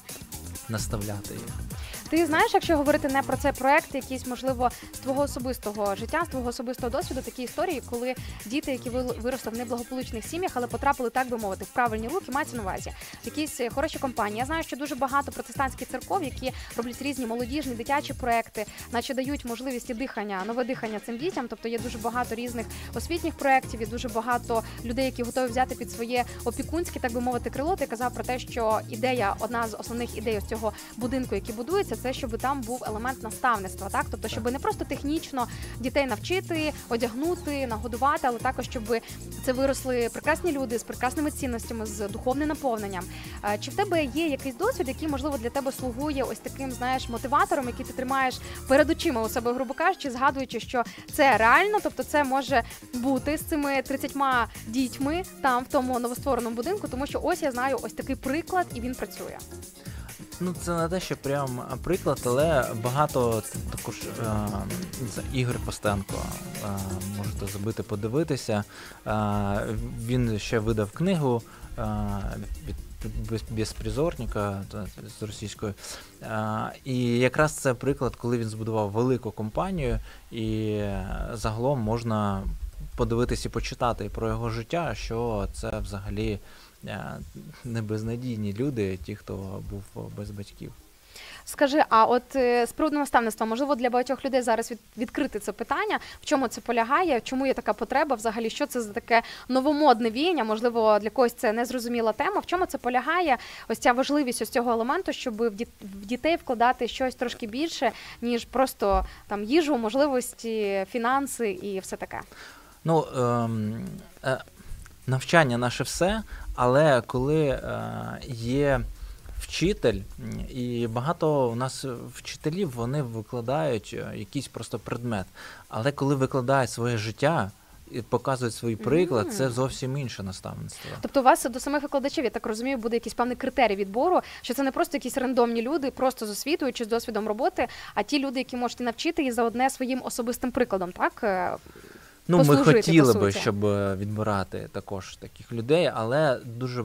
наставляти їх. Ти знаєш, якщо говорити не про цей проект, якийсь, можливо, з твого особистого життя, з твого особистого досвіду, такі історії, коли діти, які виросли в неблагополучних сім'ях, але потрапили, так би мовити, в правильні руки, мається на увазі, якісь хороші компанії. Я знаю, що дуже багато протестантських церков, які роблять різні молодіжні, дитячі проекти, наче дають можливість і дихання, нове дихання цим дітям, тобто є дуже багато різних освітніх проєктів, і дуже багато людей, які готові взяти під своє опікунське, так би мовити, крило. Ти казав про те, що ідея, одна з основних ідей ось цього будинку, який будується, це щоб там був елемент наставництва, так? Тобто, щоб не просто технічно дітей навчити, одягнути, нагодувати, але також, щоб це виросли прекрасні люди з прекрасними цінностями, з духовним наповненням. Чи в тебе є якийсь досвід, який, можливо, для тебе слугує ось таким, знаєш, мотиватором, який ти тримаєш перед очима у себе, грубо кажучи, згадуючи, що це реально, тобто це може бути з цими тридцятьма дітьми там, в тому новоствореному будинку, тому що ось я знаю ось такий приклад, і він працює. Ну, це не те, що прям приклад, але багато також е, це Ігор Костенко, е, можете забити, подивитися. Е, він ще видав книгу е, від безпризорника з російської. Е, і якраз це приклад, коли він збудував велику компанію, і загалом можна подивитися і почитати про його життя, що це взагалі не безнадійні люди, ті, хто був без батьків. Скажи, а от з приводу наставництва, можливо, для багатьох людей зараз від, відкрити це питання, в чому це полягає, чому є така потреба взагалі, що це за таке новомодне віяння, можливо, для когось це незрозуміла тема, в чому це полягає, ось ця важливість ось цього елементу, щоб в, діт, в дітей вкладати щось трошки більше, ніж просто там їжу, можливості, фінанси і все таке? Ну, ем, е, навчання наше все, але коли е, є вчитель, і багато у нас вчителів, вони викладають якийсь просто предмет, але коли викладають своє життя і показують свій приклад, mm-hmm. це зовсім інше наставництво. Тобто у вас до самих викладачів, я так розумію, буде якийсь певний критерій відбору, що це не просто якісь рандомні люди, просто з освітою чи з досвідом роботи, а ті люди, які можуть навчити і за одне своїм особистим прикладом, так? Ну, ми хотіли би, щоб відбирати також таких людей, але дуже е,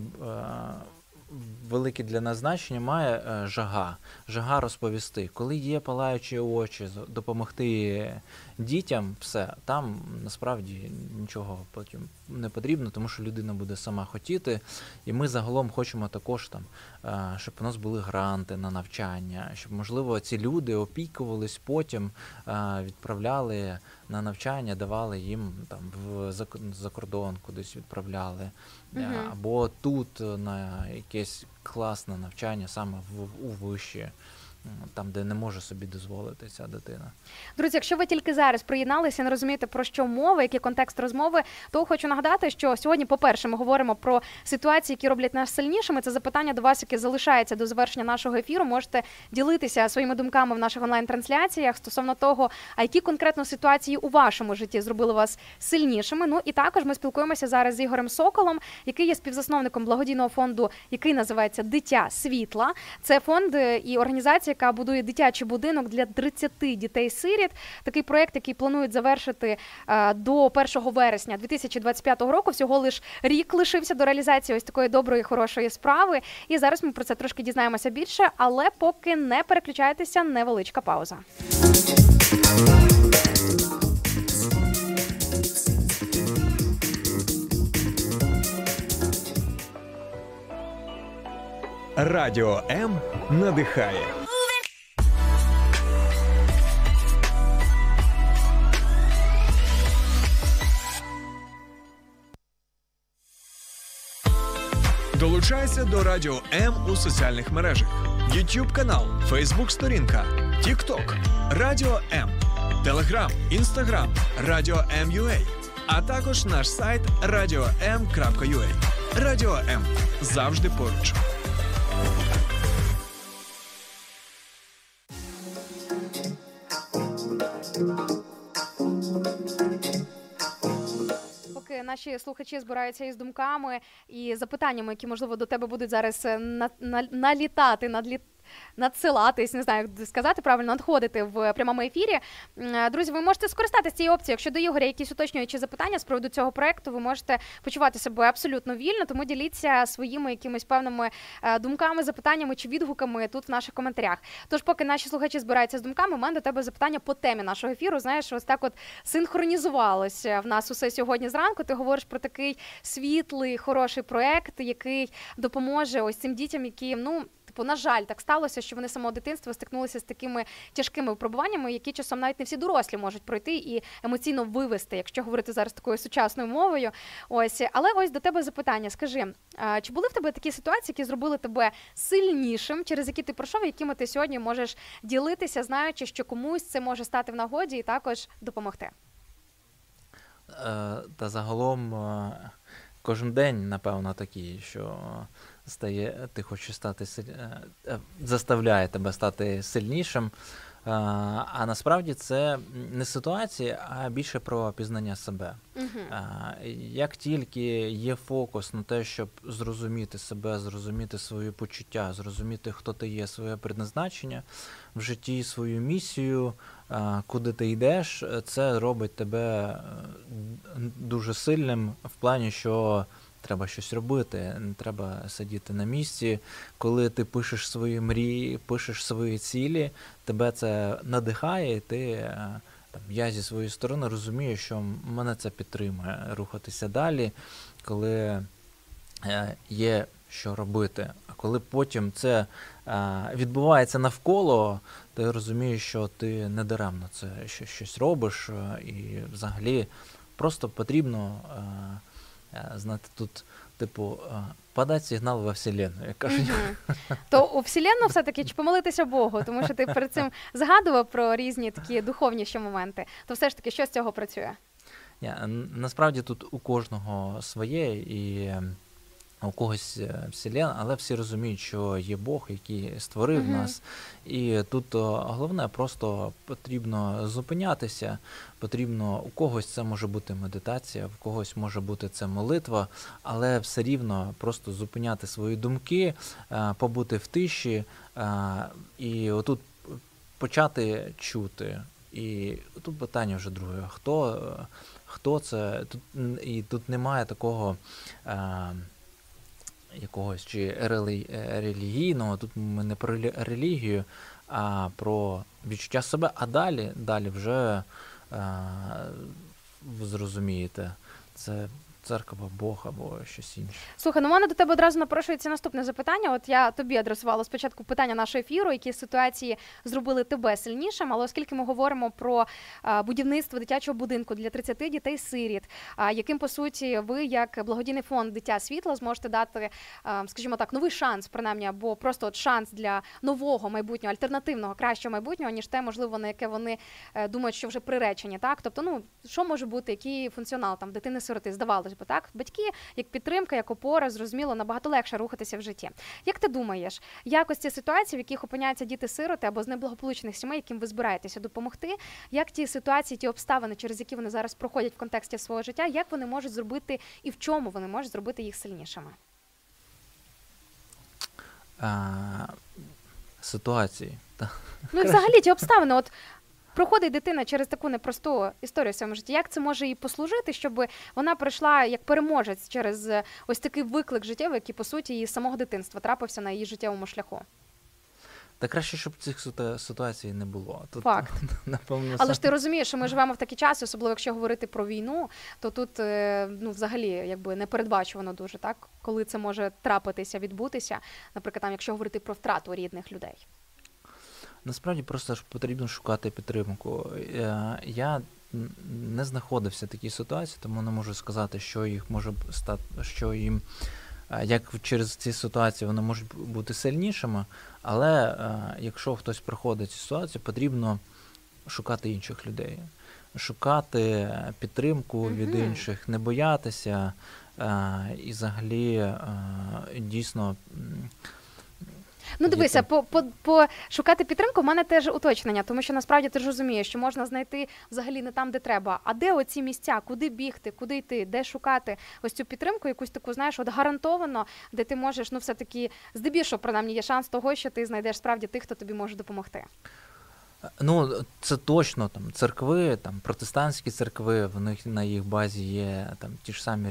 велике для нас значення має е, жага. Жага розповісти. Коли є палаючі очі, допомогти дітям все, там насправді нічого потім не потрібно, тому що людина буде сама хотіти. І ми загалом хочемо також там, щоб у нас були гранти на навчання, щоб, можливо, ці люди опікувались потім, відправляли на навчання, давали їм там в за кордон кудись відправляли, угу. або тут на якесь класне навчання саме в, у виші, там, де не може собі дозволити ця дитина. Друзі, якщо ви тільки зараз приєдналися, не розумієте, про що мова, який контекст розмови, то хочу нагадати, що сьогодні, по-перше, ми говоримо про ситуації, які роблять нас сильнішими. Це запитання до вас, яке залишається до завершення нашого ефіру. Можете ділитися своїми думками в наших онлайн-трансляціях стосовно того, а які конкретно ситуації у вашому житті зробили вас сильнішими. Ну і також ми спілкуємося зараз з Ігорем Соколом, який є співзасновником благодійного фонду, який називається «Дитя світла». Це фонд і організація, яка будує дитячий будинок для тридцяти дітей-сиріт. Такий проєкт, який планують завершити е, до першого вересня дві тисячі двадцять п'ятого року. Всього лиш рік лишився до реалізації ось такої доброї, хорошої справи. І зараз ми про це трошки дізнаємося більше, але поки не переключайтеся, невеличка пауза. Радіо М надихає. Долучайся до Радіо М у соціальних мережах. YouTube канал, Facebook сторінка, TikTok, Радіо М, Telegram, Instagram, Радіо М.ua, а також наш сайт радіо ем крапка ю а. Радіо М. Завжди поруч. Наші слухачі збираються із думками і запитаннями, які, можливо, до тебе будуть зараз на, на, налітати, надліт, надсилатись, не знаю, як сказати правильно, надходити в прямому ефірі. Друзі, ви можете скористатися цією опцією. Якщо до Ігоря якісь уточнюючі запитання з приводу цього проєкту, ви можете почувати себе абсолютно вільно, тому діліться своїми якимись певними думками, запитаннями чи відгуками тут в наших коментарях. Тож, поки наші слухачі збираються з думками, у мене до тебе запитання по темі нашого ефіру. Знаєш, ось так от синхронізувалося в нас усе сьогодні зранку. Ти говориш про такий світлий, хороший проєкт, який допоможе ось цим дітям, які, ну, Бо, на жаль, так сталося, що вони з самого дитинства стикнулися з такими тяжкими випробуваннями, які часом навіть не всі дорослі можуть пройти і емоційно вивести, якщо говорити зараз такою сучасною мовою. Ось, але ось до тебе запитання. Скажи, чи були в тебе такі ситуації, які зробили тебе сильнішим, через які ти пройшов, і якими ти сьогодні можеш ділитися, знаючи, що комусь це може стати в нагоді і також допомогти? Та загалом кожен день, напевно, такий, що стає, ти хочеш стати, заставляє тебе стати сильнішим. А насправді це не ситуація, а більше про пізнання себе. Uh-huh. Як тільки є фокус на те, щоб зрозуміти себе, зрозуміти свої почуття, зрозуміти, хто ти є, своє предназначення в житті, свою місію, куди ти йдеш, це робить тебе дуже сильним в плані, що треба щось робити, не треба сидіти на місці. Коли ти пишеш свої мрії, пишеш свої цілі, тебе це надихає, і ти, там, я зі своєї сторони розумію, що мене це підтримує рухатися далі, коли є що робити. А коли потім це відбувається навколо, ти розумієш, що ти не даремно це щось робиш, і взагалі просто потрібно знати, тут, типу, подати сигнал во Вселенну, як кажуть. Mm-hmm. То у Вселенну все-таки, чи помолитися Богу? Тому що ти перед цим згадував про різні такі духовніші моменти. То все ж таки, що з цього працює? Yeah, насправді тут у кожного своє, і у когось Вселенна, але всі розуміють, що є Бог, який створив mm-hmm. нас. І тут головне, просто потрібно зупинятися, потрібно, у когось це може бути медитація, в когось може бути це молитва, але все рівно просто зупиняти свої думки, побути в тиші, і отут почати чути. І тут питання вже друге, хто, хто це, тут, і тут немає такого якогось чи релі... релігійного, тут ми не про релігію, а про відчуття себе, а далі, далі вже ви зрозумієте, це церква, Бог або щось інше. Слухай, ну в мене до тебе одразу напрошується наступне запитання. От я тобі адресувала спочатку питання нашого ефіру, які ситуації зробили тебе сильнішим, але оскільки ми говоримо про а, будівництво дитячого будинку для тридцяти дітей-сиріт, а, яким, по суті, ви, як благодійний фонд «Дитя світла», зможете дати, а, скажімо так, новий шанс, принаймні, або просто от шанс для нового майбутнього, альтернативного, кращого майбутнього, ніж те, можливо, на яке вони е, думають, що вже приречені, так? Тобто, ну, що може бути, який функціонал там дитини-сироти, здавалось би, так? Батьки, як підтримка, як опора, зрозуміло, набагато легше рухатися в житті. Як ти думаєш, якось ці ситуації, в яких опиняються діти-сироти або з неблагополучних сімей, яким ви збираєтеся допомогти, як ті ситуації, ті обставини, через які вони зараз проходять в контексті свого життя, як вони можуть зробити і в чому вони можуть зробити їх сильнішими? А, ситуації. Ну і взагалі ті обставини, от проходить дитина через таку непросту історію в своєму житті. Як це може їй послужити, щоб вона пройшла як переможець через ось такий виклик життєвий, який, по суті, її з самого дитинства трапився на її життєвому шляху? Та краще, щоб цих ситуацій не було. Тут, Факт. Напевно, але ж ти розумієш, що ми живемо в такі часи, особливо якщо говорити про війну, то тут, ну, взагалі, якби непередбачувано дуже, так? Коли це може трапитися, відбутися, наприклад, там, якщо говорити про втрату рідних людей. Насправді просто ж потрібно шукати підтримку. Я не знаходився в такій ситуації, тому не можу сказати, що їх може стати, що їм, як через ці ситуації вони можуть бути сильнішими, але якщо хтось проходить цю ситуацію, потрібно шукати інших людей, шукати підтримку від mm-hmm. інших, не боятися і взагалі дійсно. Ну, дивися, по, по, по шукати підтримку в мене теж уточнення, тому що насправді ти ж розумієш, що можна знайти взагалі не там, де треба, а де оці місця, куди бігти, куди йти, де шукати ось цю підтримку, якусь таку, знаєш, от гарантовано, де ти можеш, ну, все-таки, здебільшого, принаймні, є шанс того, що ти знайдеш справді тих, хто тобі може допомогти. Ну, це точно, там, церкви, там, протестантські церкви, в них на їх базі є там ті ж самі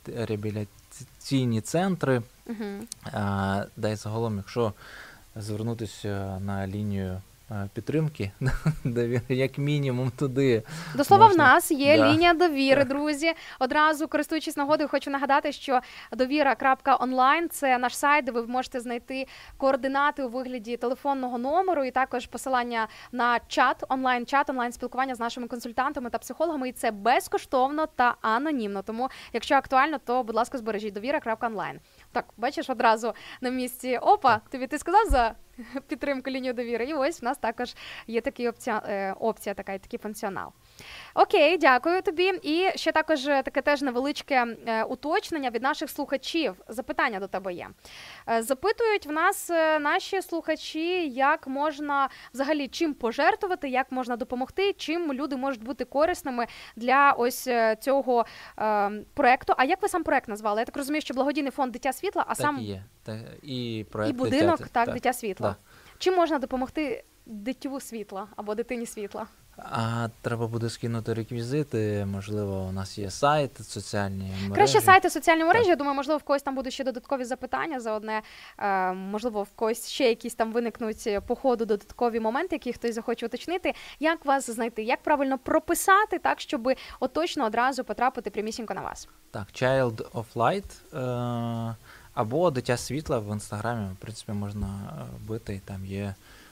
реабілітаційні центри, uh-huh. а, да й загалом, якщо звернутися на лінію підтримки, довіри, як мінімум туди. До слова, можна... в нас є да. лінія довіри, друзі. Одразу, користуючись нагодою, хочу нагадати, що довіра крапка онлайн – це наш сайт, де ви можете знайти координати у вигляді телефонного номеру і також посилання на чат, онлайн-чат, онлайн-спілкування з нашими консультантами та психологами. І це безкоштовно та анонімно. Тому, якщо актуально, то, будь ласка, збережіть довіра крапка онлайн. Так, бачиш, одразу на місці. Опа, тобі ти сказав за підтримку лінію довіри. І ось в нас також є така опція, опція, така, такий функціонал. Окей, дякую тобі. І ще також таке теж невеличке уточнення від наших слухачів. Запитання до тебе є. Запитують в нас наші слухачі, як можна взагалі чим пожертвувати, як можна допомогти, чим люди можуть бути корисними для ось цього е, проекту. А як ви сам проект назвали? Я так розумію, що благодійний фонд «Дитя світла», а так сам і є. Так, і проект і будинок, дитя, так, так, «Дитя світла». Так. Чим можна допомогти дитю світла або дитині світла? А треба буде скинути реквізити, можливо, у нас є сайт, соціальні мережі. Краще сайти, соціальні мережі, так. Я думаю, можливо, в когось там будуть ще додаткові запитання за одне, е, можливо, в когось ще якісь там виникнуть по ходу додаткові моменти, які хтось захоче уточнити. Як вас знайти, як правильно прописати так, щоб оточно одразу потрапити прямісінько на вас? Так, Child of Light е, або «Дитя світла» в Інстаграмі, в принципі, можна вбити, і там є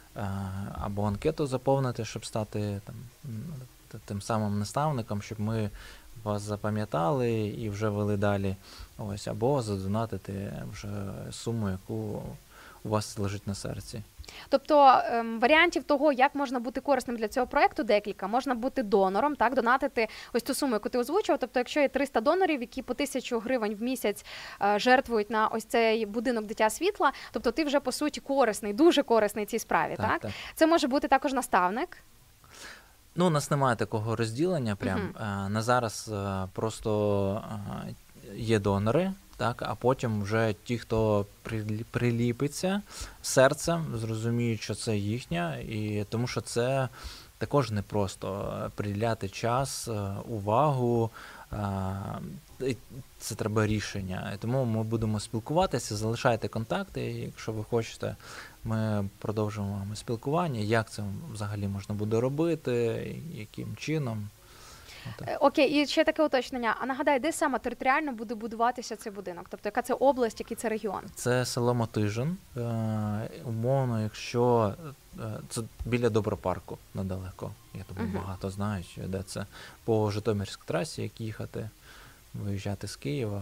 або анкету заповнити, щоб стати там, тим самим наставником, щоб ми вас запам'ятали і вже вели далі. Ось, або задонатити вже суму, яку у вас лежить на серці. Тобто ем, варіантів того, як можна бути корисним для цього проєкту, декілька. Можна бути донором, так, донатити ось ту суму, яку ти озвучував. Тобто, якщо є триста донорів, які по тисячу гривень в місяць е, жертвують на ось цей будинок «Дитя світла», тобто ти вже, по суті, корисний, дуже корисний цій справі, так? так? так. Це може бути також наставник. Ну, у нас немає такого розділення прям. Uh-huh. На зараз просто є донори, так, а потім вже ті, хто приліпиться серцем, зрозуміють, що це їхня, і тому що це також непросто приділяти час, увагу це треба рішення. Тому ми будемо спілкуватися, залишайте контакти, якщо ви хочете. Ми продовжуємо спілкування, як це взагалі можна буде робити, яким чином. Так. Окей, і ще таке уточнення. А нагадай, де саме територіально буде будуватися цей будинок? Тобто, яка це область, який це регіон? Це село Мотижин. Е, умовно, якщо е, це біля Добропарку недалеко. Я думаю, uh-huh. багато знають, де це. По Житомирській трасі, як їхати, виїжджати з Києва.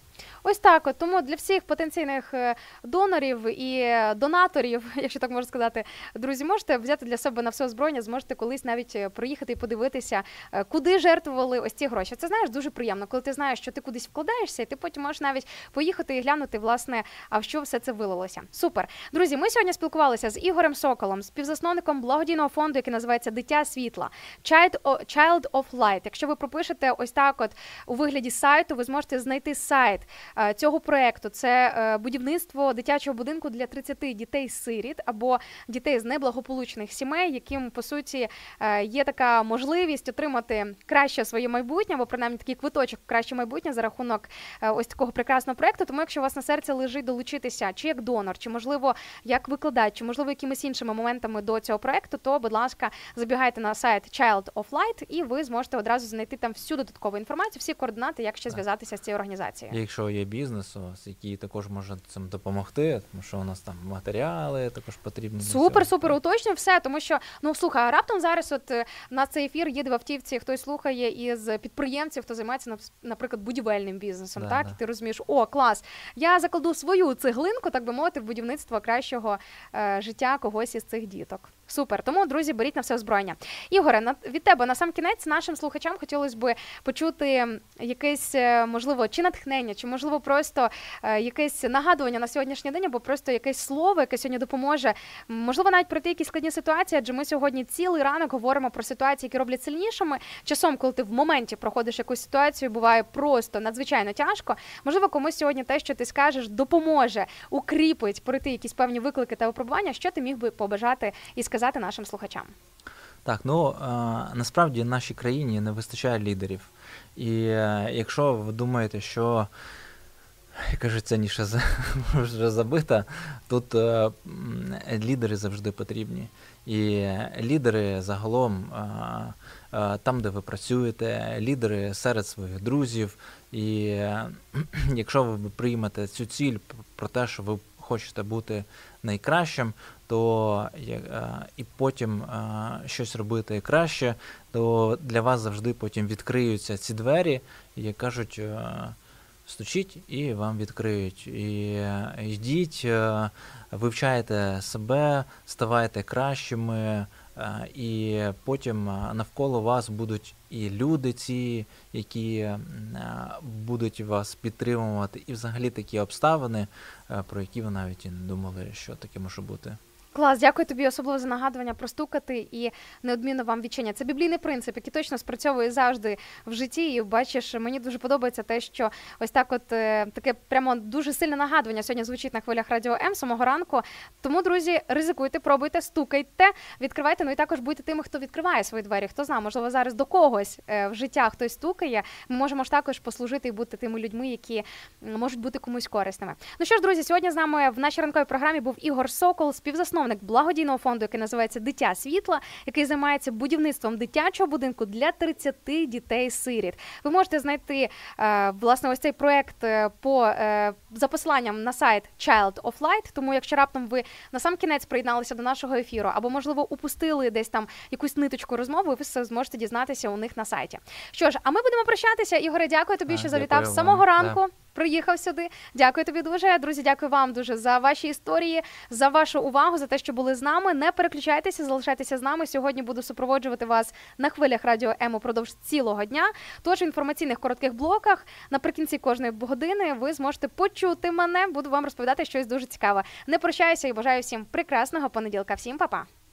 Ось так от. Тому для всіх потенційних донорів і донаторів, якщо так можна сказати, друзі, можете взяти для себе на все озброєння, зможете колись навіть проїхати і подивитися, куди жертвували ось ці гроші. Це, знаєш, дуже приємно, коли ти знаєш, що ти кудись вкладаєшся, і ти потім можеш навіть поїхати і глянути, власне, а в що все це вилилося. Супер. Друзі, ми сьогодні спілкувалися з Ігорем Соколом, співзасновником благодійного фонду, який називається «Дитя світла», Child of Light. Якщо ви пропишете ось так от у вигляді сайту, ви зможете знайти сайт цього проєкту. Це будівництво дитячого будинку для тридцяти дітей-сиріт або дітей з неблагополучних сімей, яким, по суті, є така можливість отримати краще своє майбутнє, або принаймні такий квиточок в краще майбутнє за рахунок ось такого прекрасного проєкту. Тому якщо у вас на серці лежить долучитися чи як донор, чи, можливо, як викладач, чи, можливо, якимись іншими моментами до цього проєкту, то, будь ласка, забігайте на сайт Child of Light, і ви зможете одразу знайти там всю додаткову інформацію, всі координати, як ще зв'язатися з цією організацією. Якщо є бізнес у вас, який також може цим допомогти, тому що у нас там матеріали також потрібні. Супер, супер, уточнюю все, тому що, ну, слухай, раптом зараз от на цей ефір їде в автівці, хтось слухає із підприємців, хто займається, наприклад, будівельним бізнесом, да, так? Да. І ти розумієш, о, клас, я закладу свою цеглинку, так би мовити, в будівництво кращого е, життя когось із цих діток. Супер. Тому, друзі, беріть на все озброєння. Ігоре, від тебе на сам кінець нашим слухачам хотілося б почути якесь, можливо, чи натхнення, чи, можливо, просто якесь нагадування на сьогоднішній день, або просто якесь слово, яке сьогодні допоможе, можливо, навіть пройти якісь складні ситуації, адже ми сьогодні цілий ранок говоримо про ситуації, які роблять сильнішими. Часом, коли ти в моменті проходиш якусь ситуацію, буває просто надзвичайно тяжко. Можливо, комусь сьогодні те, що ти скажеш, допоможе, укріпить пройти якісь певні виклики та випробування. Що ти міг би побажати і сказати нашим слухачам? Так, ну, е, насправді в нашій країні не вистачає лідерів. І е, якщо ви думаєте, що, як кажуть, це ніша вже забита, тут е, лідери завжди потрібні. І лідери загалом е, е, там, де ви працюєте, лідери серед своїх друзів. І е, якщо ви приймете цю ціль про те, що ви хочете бути найкращим, то і потім щось робити краще, то для вас завжди потім відкриються ці двері, і, як кажуть, стучіть і вам відкриють. І йдіть, вивчайте себе, ставайте кращими, і потім навколо вас будуть і люди ці, які будуть вас підтримувати, і взагалі такі обставини, про які ви навіть і не думали, що таке може бути. Клас, дякую тобі особливо за нагадування простукати і неодмінно вам відчиня. Це біблійний принцип, який точно спрацьовує завжди в житті. І бачиш, мені дуже подобається те, що ось так от таке прямо дуже сильне нагадування сьогодні звучить на хвилях Радіо М самого ранку. Тому, друзі, ризикуйте, пробуйте, стукайте, відкривайте, ну і також будьте тими, хто відкриває свої двері. Хто знає, можливо, зараз до когось в життя хтось стукає. Ми можемо ж також послужити і бути тими людьми, які можуть бути комусь корисними. Ну що ж, друзі, сьогодні з нами в нашій ранковій програмі був Ігор Сокол, співзасновник благодійного фонду, який називається «Дитя світла», який займається будівництвом дитячого будинку для тридцяти дітей-сиріт. Ви можете знайти, власне, ось цей проєкт по, за посиланням на сайт Child of Light, тому якщо раптом ви на сам кінець приєдналися до нашого ефіру, або, можливо, упустили десь там якусь ниточку розмови, ви все зможете дізнатися у них на сайті. Що ж, а ми будемо прощатися. Ігоре, дякую тобі, а, що завітав з самого ранку. Да. Приїхав сюди. Дякую тобі дуже. Друзі, дякую вам дуже за ваші історії, за вашу увагу, за те, що були з нами. Не переключайтеся, залишайтеся з нами. Сьогодні буду супроводжувати вас на хвилях Радіо М упродовж цілого дня. Тож в інформаційних коротких блоках наприкінці кожної години ви зможете почути мене. Буду вам розповідати щось дуже цікаве. Не прощаюся і бажаю всім прекрасного понеділка. Всім па-па.